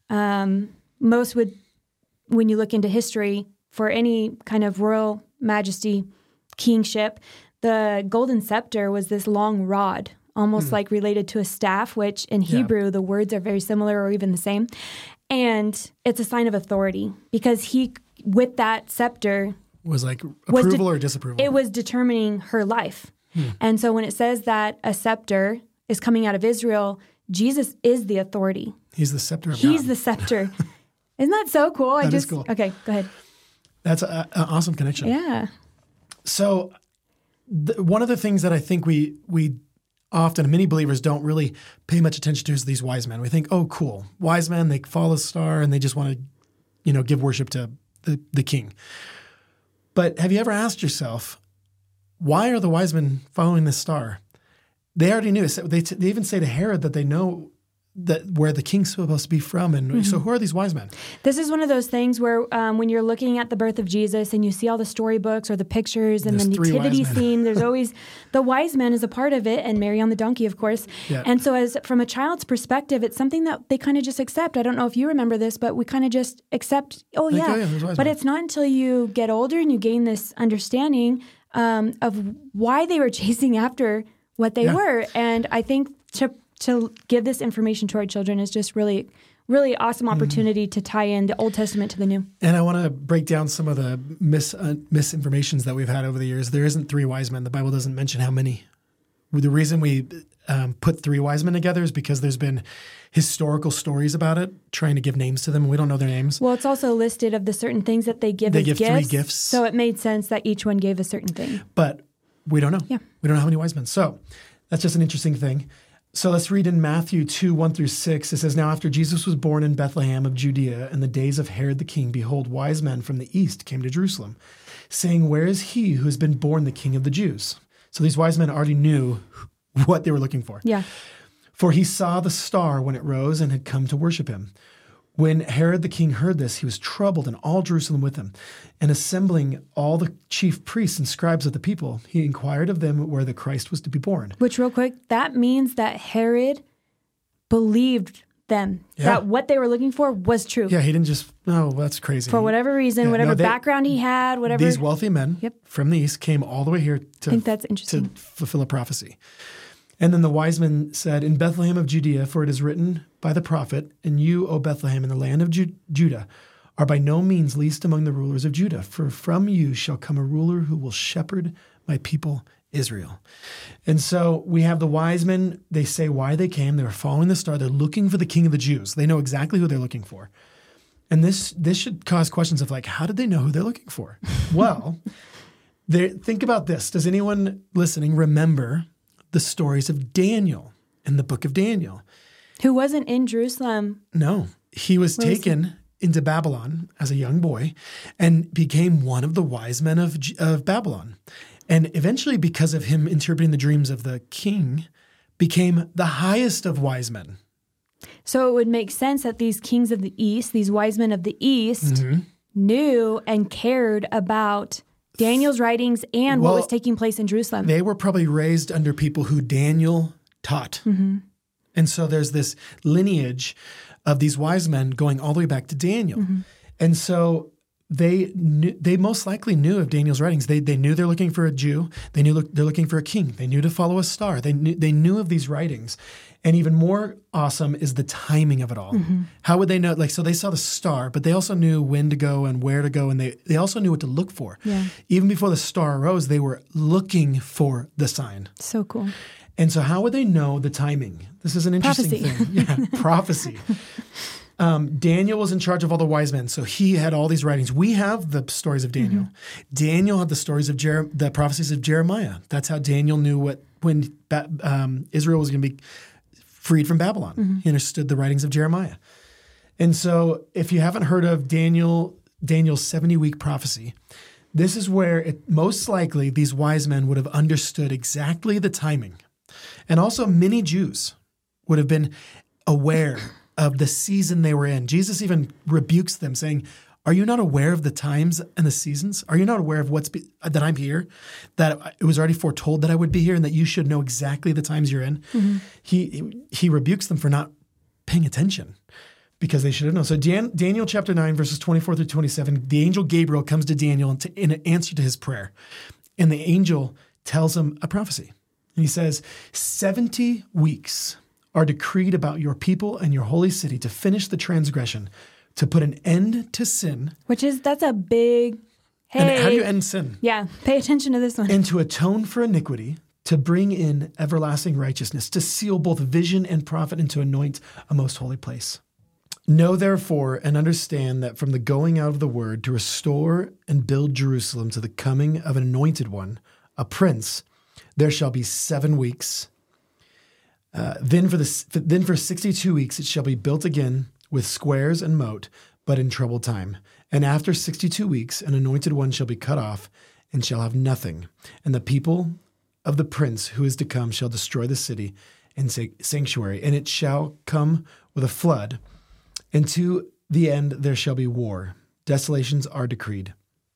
um, most would, when you look into history for any kind of royal majesty kingship, the golden scepter was this long rod, almost mm. like related to a staff, which in yeah. Hebrew the words are very similar or even the same. And it's a sign of authority because he, with that scepter, was like approval was de- or disapproval? It was determining her life. Hmm. And so when it says that a scepter is coming out of Israel, Jesus is the authority. He's the scepter of He's God. the scepter. Isn't that so cool? That I just is cool. Okay, go ahead. That's an awesome connection. Yeah. So th- one of the things that I think we we often, many believers don't really pay much attention to is these wise men. We think, oh, cool. Wise men, they follow the star and they just want to, you know, give worship to the, the king. But have you ever asked yourself, why are the wise men following this star? They already knew. They, t- they even say to Herod that they know that where the king's supposed to be from. And mm-hmm. so who are these wise men? This is one of those things where um, when you're looking at the birth of Jesus and you see all the storybooks or the pictures and there's the nativity scene, there's always the wise men is a part of it, and Mary on the donkey, of course. Yeah. And so as from a child's perspective, it's something that they kind of just accept. I don't know if you remember this, but we kind of just accept, oh, like, yeah. oh, yeah but men. It's not until you get older and you gain this understanding um, of why they were chasing after what they yeah. were. And I think to to give this information to our children is just really, really awesome opportunity mm-hmm. to tie in the Old Testament to the New. And I want to break down some of the mis uh, misinformations that we've had over the years. There isn't three wise men. The Bible doesn't mention how many. The reason we um, put three wise men together is because there's been historical stories about it, trying to give names to them, and we don't know their names. Well, it's also listed of the certain things that they give they as give gifts. three gifts. So it made sense that each one gave a certain thing. But we don't know. Yeah. We don't know how many wise men. So that's just an interesting thing. So let's read in Matthew two, one through six. It says, now after Jesus was born in Bethlehem of Judea in the days of Herod the king, behold, wise men from the east came to Jerusalem, saying, where is he who has been born the king of the Jews? So these wise men already knew what they were looking for. Yeah. For he saw the star when it rose and had come to worship him. When Herod the king heard this, he was troubled, and all Jerusalem with him. And assembling all the chief priests and scribes of the people, he inquired of them where the Christ was to be born. Which, real quick, that means that Herod believed them, yeah. that what they were looking for was true. Yeah, he didn't just, oh, that's crazy. For whatever reason, yeah, whatever no, they, background he had, whatever. These wealthy men yep. from the east came all the way here to, I think that's interesting. to fulfill a prophecy. And then the wise men said, in Bethlehem of Judea, for it is written by the prophet, and you, O Bethlehem, in the land of Ju- Judah, are by no means least among the rulers of Judah, for from you shall come a ruler who will shepherd my people Israel. And so we have the wise men. They say why they came. They're following the star. They're looking for the king of the Jews. They know exactly who they're looking for. And this this should cause questions of like, how did they know who they're looking for? Well, think about this. Does anyone listening remember the stories of Daniel in the book of Daniel? Who wasn't in Jerusalem. No, he was Where was taken into Babylon as a young boy and became one of the wise men of, of Babylon. And eventually, because of him interpreting the dreams of the king, became the highest of wise men. So it would make sense that these kings of the East, these wise men of the East, mm-hmm. knew and cared about Daniel's writings and well, what was taking place in Jerusalem. They were probably raised under people who Daniel taught. Mm-hmm. And so there's this lineage of these wise men going all the way back to Daniel. Mm-hmm. And so they knew, they most likely knew of Daniel's writings. They they knew they're looking for a Jew. They knew look, they're looking for a king. They knew to follow a star. They knew, they knew of these writings. And even more awesome is the timing of it all. Mm-hmm. How would they know? Like, so they saw the star, but they also knew when to go and where to go. And they, they also knew what to look for. Yeah. Even before the star arose, they were looking for the sign. So cool. And so how would they know the timing? This is an interesting prophecy. thing. Yeah, prophecy. Um, Daniel was in charge of all the wise men, so he had all these writings. We have the stories of Daniel. Mm-hmm. Daniel had the stories of Jer- the prophecies of Jeremiah. That's how Daniel knew what when ba- um, Israel was going to be freed from Babylon. Mm-hmm. He understood the writings of Jeremiah. And so if you haven't heard of Daniel, Daniel's seventy-week prophecy, this is where it, most likely these wise men would have understood exactly the timing. And also many Jews would have been aware of the season they were in. Jesus even rebukes them saying, are you not aware of the times and the seasons? Are you not aware of what's be- that I'm here, that it was already foretold that I would be here and that you should know exactly the times you're in? Mm-hmm. He he rebukes them for not paying attention because they should have known. So Dan, Daniel chapter nine, verses twenty-four through twenty-seven, the angel Gabriel comes to Daniel in, to, in an answer to his prayer. And the angel tells him a prophecy. And he says, seventy weeks are decreed about your people and your holy city to finish the transgression, to put an end to sin. Which is, that's a big, hey. And how do you end sin? Yeah, pay attention to this one. And to atone for iniquity, to bring in everlasting righteousness, to seal both vision and prophet, and to anoint a most holy place. Know therefore and understand that from the going out of the word to restore and build Jerusalem to the coming of an anointed one, a prince, there shall be seven weeks. Uh, then for the then for sixty-two weeks it shall be built again with squares and moat, but in troubled time. And after sixty-two weeks, an anointed one shall be cut off and shall have nothing. And the people of the prince who is to come shall destroy the city and sanctuary, and it shall come with a flood. And to the end there shall be war. Desolations are decreed.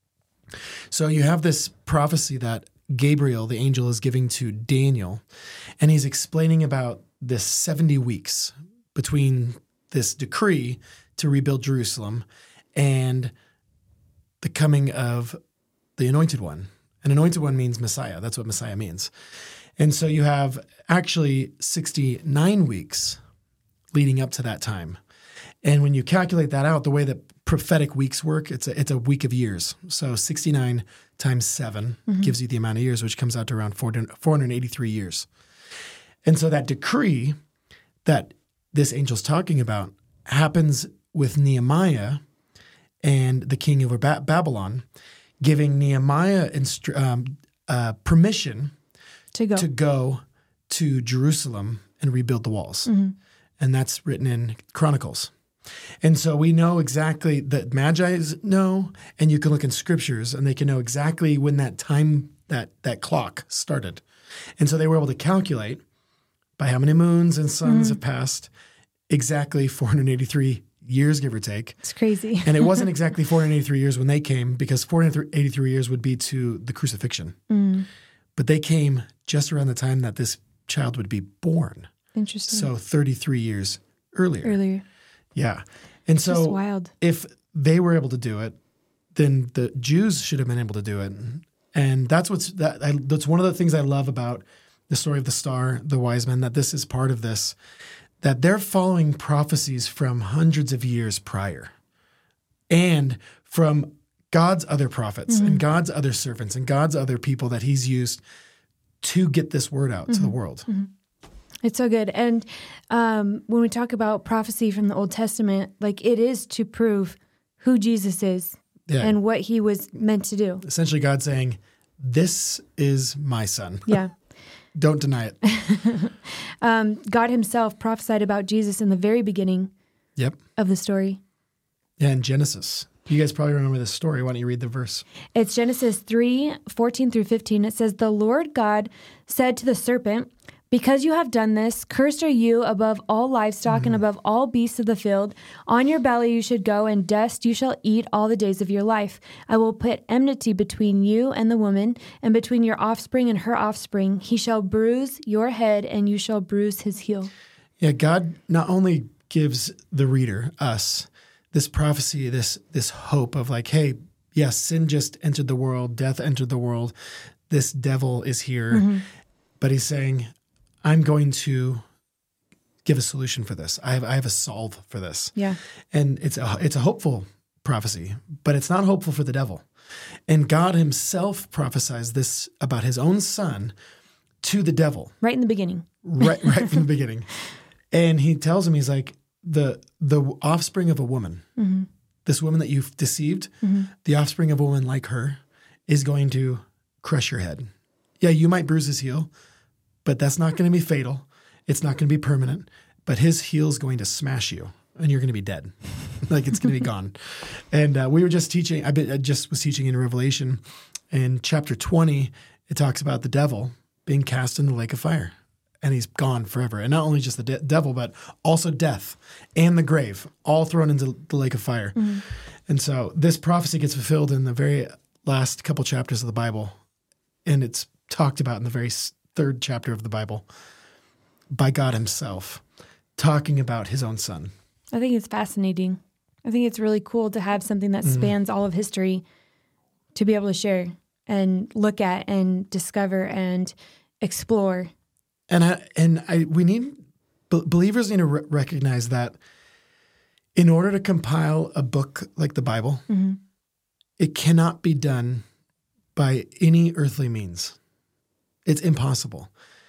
So you have this prophecy that Gabriel, the angel, is giving to Daniel, and he's explaining about this seventy weeks between this decree to rebuild Jerusalem and the coming of the Anointed One. An Anointed One means Messiah. That's what Messiah means. And so you have actually sixty-nine weeks leading up to that time. And when you calculate that out, the way that prophetic weeks work, it's a, it's a week of years. So sixty-nine times seven mm-hmm. gives you the amount of years, which comes out to around four hundred eighty-three years. And so that decree that this angel's talking about happens with Nehemiah and the king over ba- Babylon, giving Nehemiah instru- um, uh, permission to go. to go to Jerusalem and rebuild the walls. Mm-hmm. And that's written in Chronicles. And so we know exactly that Magi's know, and you can look in scriptures and they can know exactly when that time, that that clock started. And so they were able to calculate by how many moons and suns mm-hmm. have passed, exactly four hundred eighty-three years, give or take. It's crazy. And it wasn't exactly four hundred eighty-three years when they came, because four hundred eighty-three years would be to the crucifixion. Mm. But they came just around the time that this child would be born. Interesting. So thirty-three years earlier. Earlier. Yeah. And so wild. If they were able to do it, then the Jews should have been able to do it. And that's what's that I, that's one of the things I love about the story of the star, the wise men, that this is part of this, that they're following prophecies from hundreds of years prior and from God's other prophets mm-hmm. and God's other servants and God's other people that he's used to get this word out mm-hmm. to the world. Mm-hmm. It's so good. And um, when we talk about prophecy from the Old Testament, like it is to prove who Jesus is yeah. and what he was meant to do. Essentially God saying, this is my son. Yeah. don't deny it. um, God himself prophesied about Jesus in the very beginning Yep. of the story. Yeah, in Genesis. You guys probably remember this story. Why don't you read the verse? It's Genesis three, fourteen through fifteen. It says, "The Lord God said to the serpent, 'Because you have done this, cursed are you above all livestock mm-hmm. and above all beasts of the field. On your belly you should go, and dust you shall eat all the days of your life. I will put enmity between you and the woman, and between your offspring and her offspring. He shall bruise your head, and you shall bruise his heel.'" Yeah, God not only gives the reader, us, this prophecy, this this hope of like, hey, yes, sin just entered the world, death entered the world, this devil is here. Mm-hmm. But he's saying, I'm going to give a solution for this. I have I have a solve for this. Yeah. And it's a it's a hopeful prophecy, but it's not hopeful for the devil. And God himself prophesies this about his own son to the devil. Right in the beginning. Right right from the beginning. And he tells him, he's like, the the offspring of a woman, mm-hmm. this woman that you've deceived, mm-hmm. the offspring of a woman like her is going to crush your head. Yeah, you might bruise his heel, but that's not going to be fatal. It's not going to be permanent, but his heel is going to smash you and you're going to be dead. Like it's going to be gone. And uh, we were just teaching, I, been, I just was teaching in Revelation in chapter twenty, it talks about the devil being cast in the lake of fire. And he's gone forever. And not only just the de- devil, but also death and the grave, all thrown into the lake of fire. Mm-hmm. And so this prophecy gets fulfilled in the very last couple chapters of the Bible. And it's talked about in the very third chapter of the Bible by God himself, talking about his own son. I think it's fascinating. I think it's really cool to have something that spans mm-hmm. all of history to be able to share and look at and discover and explore. And I, and I, we need, believers need to re- recognize that in order to compile a book like the Bible, mm-hmm. it cannot be done by any earthly means. It's impossible.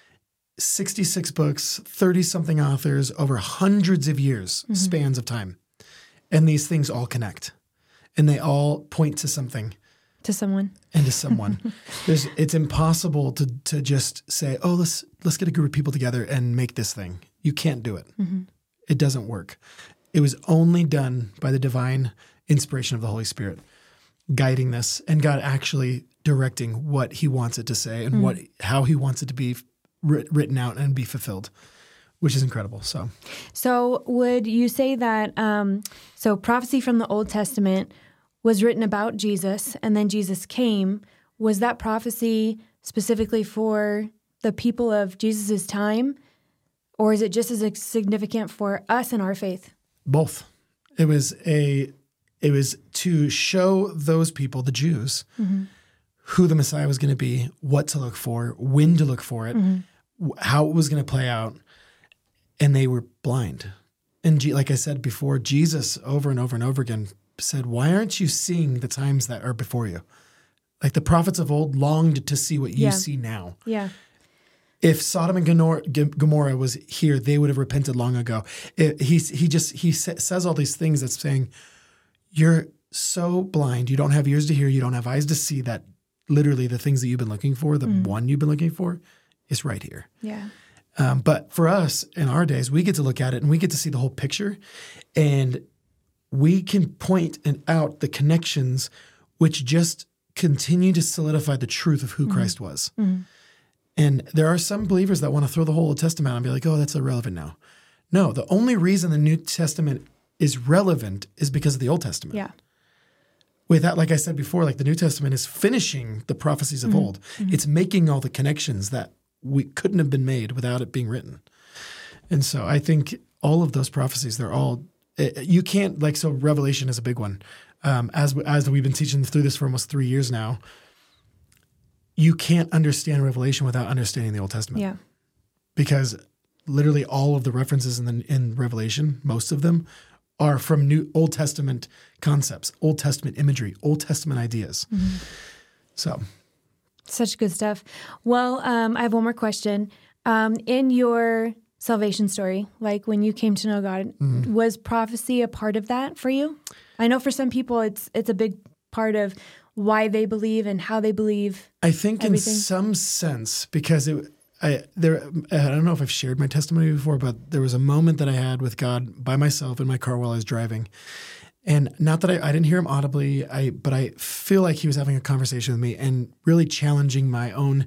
sixty-six books, thirty-something authors, over hundreds of years, mm-hmm. spans of time. And these things all connect. And they all point to something. To someone. And to someone. There's, it's impossible to to just say, oh, let's let's get a group of people together and make this thing. You can't do it. Mm-hmm. It doesn't work. It was only done by the divine inspiration of the Holy Spirit guiding this and God actually directing what he wants it to say and mm. what how he wants it to be writ- written out and be fulfilled, which is incredible. So, so would you say that, um, so prophecy from the Old Testament was written about Jesus, and then Jesus came. Was that prophecy specifically for the people of Jesus' time, or is it just as significant for us in our faith? Both. It was a, it was to show those people, the Jews, mm-hmm. who the Messiah was going to be, what to look for, when to look for it, mm-hmm. how it was going to play out, and they were blind. And G- like I said before, Jesus over and over and over again said, why aren't you seeing the times that are before you? Like the prophets of old longed to see what you yeah. see now. Yeah. If Sodom and Gomorrah was here, they would have repented long ago. It, he he just he says all these things that's saying, you're so blind, you don't have ears to hear, you don't have eyes to see that literally the things that you've been looking for, the mm. one you've been looking for, is right here. Yeah. Um, but for us in our days, we get to look at it and we get to see the whole picture, and we can point and out the connections which just continue to solidify the truth of who mm-hmm. Christ was. Mm-hmm. And there are some believers that want to throw the whole Old Testament out and be like, oh, that's irrelevant now. No, the only reason the New Testament is relevant is because of the Old Testament. Yeah. With that, like I said before, like the New Testament is finishing the prophecies of mm-hmm. old. Mm-hmm. It's making all the connections that we couldn't have been made without it being written. And so I think all of those prophecies, they're all, you can't, like, so Revelation is a big one. Um, as as we've been teaching through this for almost three years now, you can't understand Revelation without understanding the Old Testament. Yeah. Because literally all of the references in the, in Revelation, most of them, are from New Old Testament concepts, Old Testament imagery, Old Testament ideas. Mm-hmm. So. Such good stuff. Well, um, I have one more question. Um, in your salvation story, like when you came to know God, mm-hmm. was prophecy a part of that for you? I know for some people it's it's a big part of why they believe and how they believe. I think everything. In some sense, because it, I there I don't know if I've shared my testimony before, but there was a moment that I had with God by myself in my car while I was driving. And not that I, I didn't hear him audibly, I but I feel like he was having a conversation with me and really challenging my own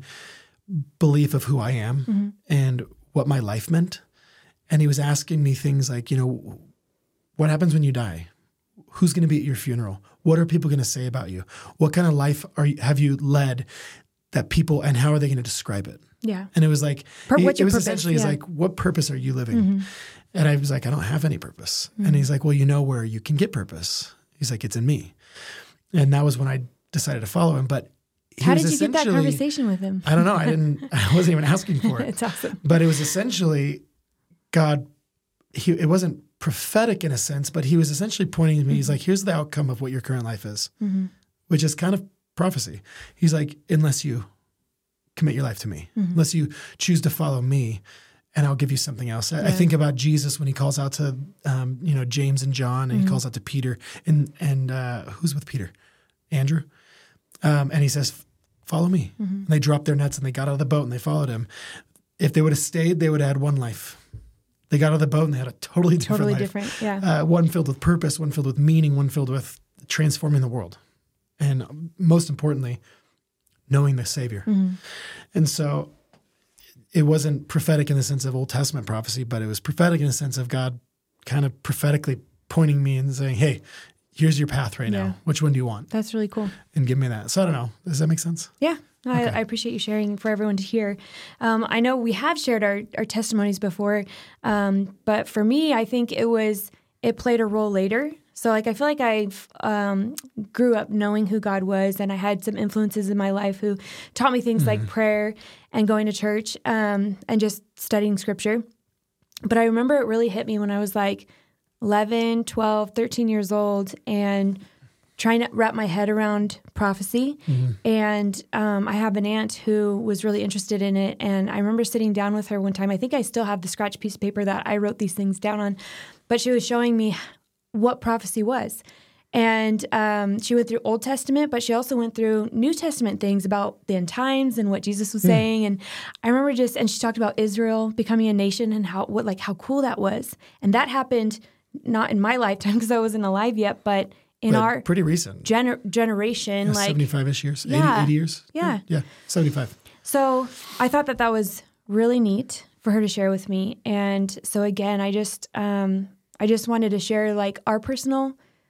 belief of who I am mm-hmm. and what my life meant. And he was asking me things like, you know, what happens when you die? Who's going to be at your funeral? What are people going to say about you? What kind of life are you, have you led that people, and how are they going to describe it? Yeah. And it was like, Pur- it, it was purpose? essentially, yeah. it's like, what purpose are you living? Mm-hmm. And I was like, I don't have any purpose. Mm-hmm. And he's like, well, you know where you can get purpose. He's like, it's in me. And that was when I decided to follow him. But he how was did you get that essentially- conversation with him? I don't know. I didn't, I wasn't even asking for it. It's awesome. But it was essentially God, he, it wasn't prophetic in a sense, but he was essentially pointing to me. Mm-hmm. He's like, here's the outcome of what your current life is, mm-hmm. which is kind of prophecy. He's like, unless you commit your life to me, mm-hmm. unless you choose to follow me, and I'll give you something else. I, yeah. I think about Jesus when he calls out to, um, you know, James and John, and mm-hmm. he calls out to Peter, and and uh, who's with Peter? Andrew. Um, and he says, follow me. Mm-hmm. And they dropped their nets and they got out of the boat and they followed him. If they would have stayed, they would have had one life. They got out of the boat and they had a totally different totally life. different, yeah. Uh, one filled with purpose, one filled with meaning, one filled with transforming the world. And most importantly, knowing the Savior. Mm-hmm. And so it wasn't prophetic in the sense of Old Testament prophecy, but it was prophetic in the sense of God kind of prophetically pointing me and saying, hey, here's your path right yeah. now. Which one do you want? That's really cool. And give me that. So I don't know. Does that make sense? Yeah. No, okay. I, I appreciate you sharing for everyone to hear. Um, I know we have shared our, our testimonies before, um, but for me, I think it was, it played a role later. So like, I feel like I um, grew up knowing who God was, and I had some influences in my life who taught me things mm-hmm. like prayer and going to church um, and just studying scripture. But I remember it really hit me when I was like eleven, twelve, thirteen years old and trying to wrap my head around prophecy. Mm-hmm. And um, I have an aunt who was really interested in it. And I remember sitting down with her one time. I think I still have the scratch piece of paper that I wrote these things down on. But she was showing me what prophecy was. And um, she went through Old Testament, but she also went through New Testament things about the end times and what Jesus was mm. saying. And I remember just, and she talked about Israel becoming a nation and how, what, like how cool that was. And that happened not in my lifetime because I wasn't alive yet, but in but our pretty recent gener- generation, yeah, like seventy-five-ish years, yeah, eighty, eighty years. Yeah. Yeah. seventy-five. So I thought that that was really neat for her to share with me. And so again, I just, um, I just wanted to share like our personal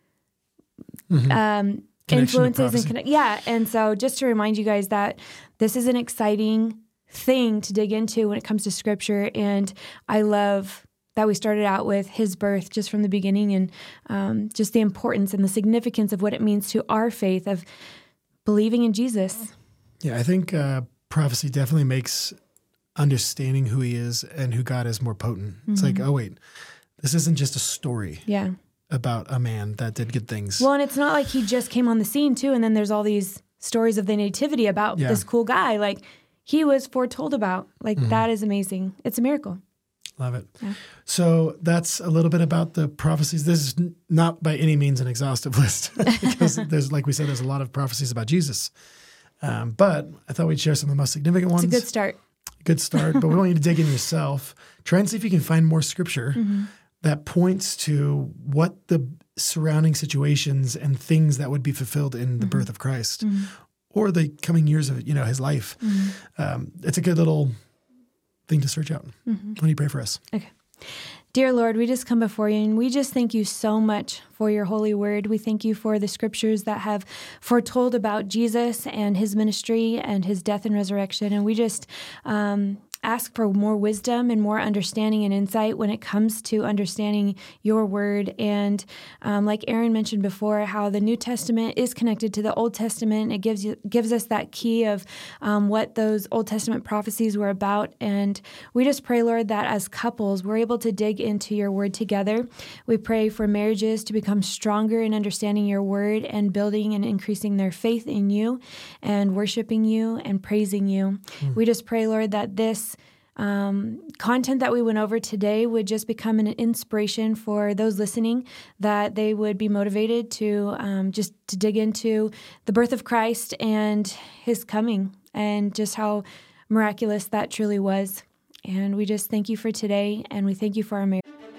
mm-hmm. um, influences and connect. Yeah. And so just to remind you guys that this is an exciting thing to dig into when it comes to scripture. And I love that we started out with his birth just from the beginning, and um, just the importance and the significance of what it means to our faith of believing in Jesus. Yeah, I think uh, prophecy definitely makes understanding who he is and who God is more potent. Mm-hmm. It's like, oh, wait, this isn't just a story yeah. about a man that did good things. Well, and it's not like he just came on the scene, too, and then there's all these stories of the nativity about yeah. this cool guy. Like, he was foretold about. Like, mm-hmm. that is amazing. It's a miracle. Love it. Yeah. So that's a little bit about the prophecies. This is n- not by any means an exhaustive list because there's, like we said, there's a lot of prophecies about Jesus. Um, but I thought we'd share some of the most significant ones. It's a good start. Good start. But we want you to dig in yourself. Try and see if you can find more scripture mm-hmm. that points to what the surrounding situations and things that would be fulfilled in the mm-hmm. birth of Christ mm-hmm. or the coming years of, you know, his life. Mm-hmm. Um, it's a good little thing to search out. Mm-hmm. Why don't you pray for us? Okay. Dear Lord, we just come before you and we just thank you so much for your holy word. We thank you for the scriptures that have foretold about Jesus and his ministry and his death and resurrection. And we just um, ask for more wisdom and more understanding and insight when it comes to understanding your word. And um, like Aaron mentioned before, how the New Testament is connected to the Old Testament. It gives you gives us that key of um, what those Old Testament prophecies were about. And we just pray, Lord, that as couples, we're able to dig into your word together. We pray for marriages to become stronger in understanding your word and building and increasing their faith in you and worshiping you and praising you. Mm. We just pray, Lord, that this Um, content that we went over today would just become an inspiration for those listening, that they would be motivated to um, just to dig into the birth of Christ and his coming, and just how miraculous that truly was. And we just thank you for today, and we thank you for our marriage.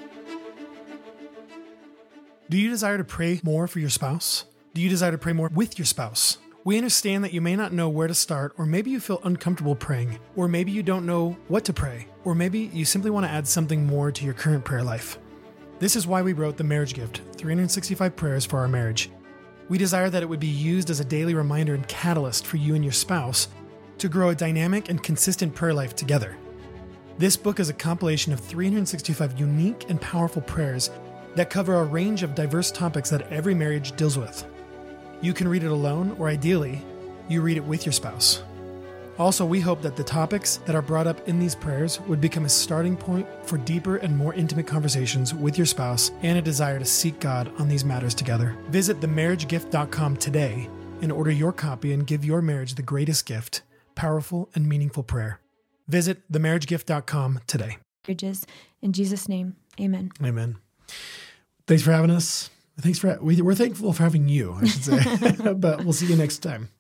Do you desire to pray more for your spouse? Do you desire to pray more with your spouse? We understand that you may not know where to start, or maybe you feel uncomfortable praying, or maybe you don't know what to pray, or maybe you simply want to add something more to your current prayer life. This is why we wrote The Marriage Gift, three hundred sixty-five Prayers for Our Marriage. We desire that it would be used as a daily reminder and catalyst for you and your spouse to grow a dynamic and consistent prayer life together. This book is a compilation of three hundred sixty-five unique and powerful prayers that cover a range of diverse topics that every marriage deals with. You can read it alone, or ideally, you read it with your spouse. Also, we hope that the topics that are brought up in these prayers would become a starting point for deeper and more intimate conversations with your spouse and a desire to seek God on these matters together. Visit the marriage gift dot com today and order your copy and give your marriage the greatest gift, powerful and meaningful prayer. Visit the marriage gift dot com today. In Jesus' name, amen. Amen. Thanks for having us. Thanks for we, we're thankful for having you, I should say. But we'll see you next time.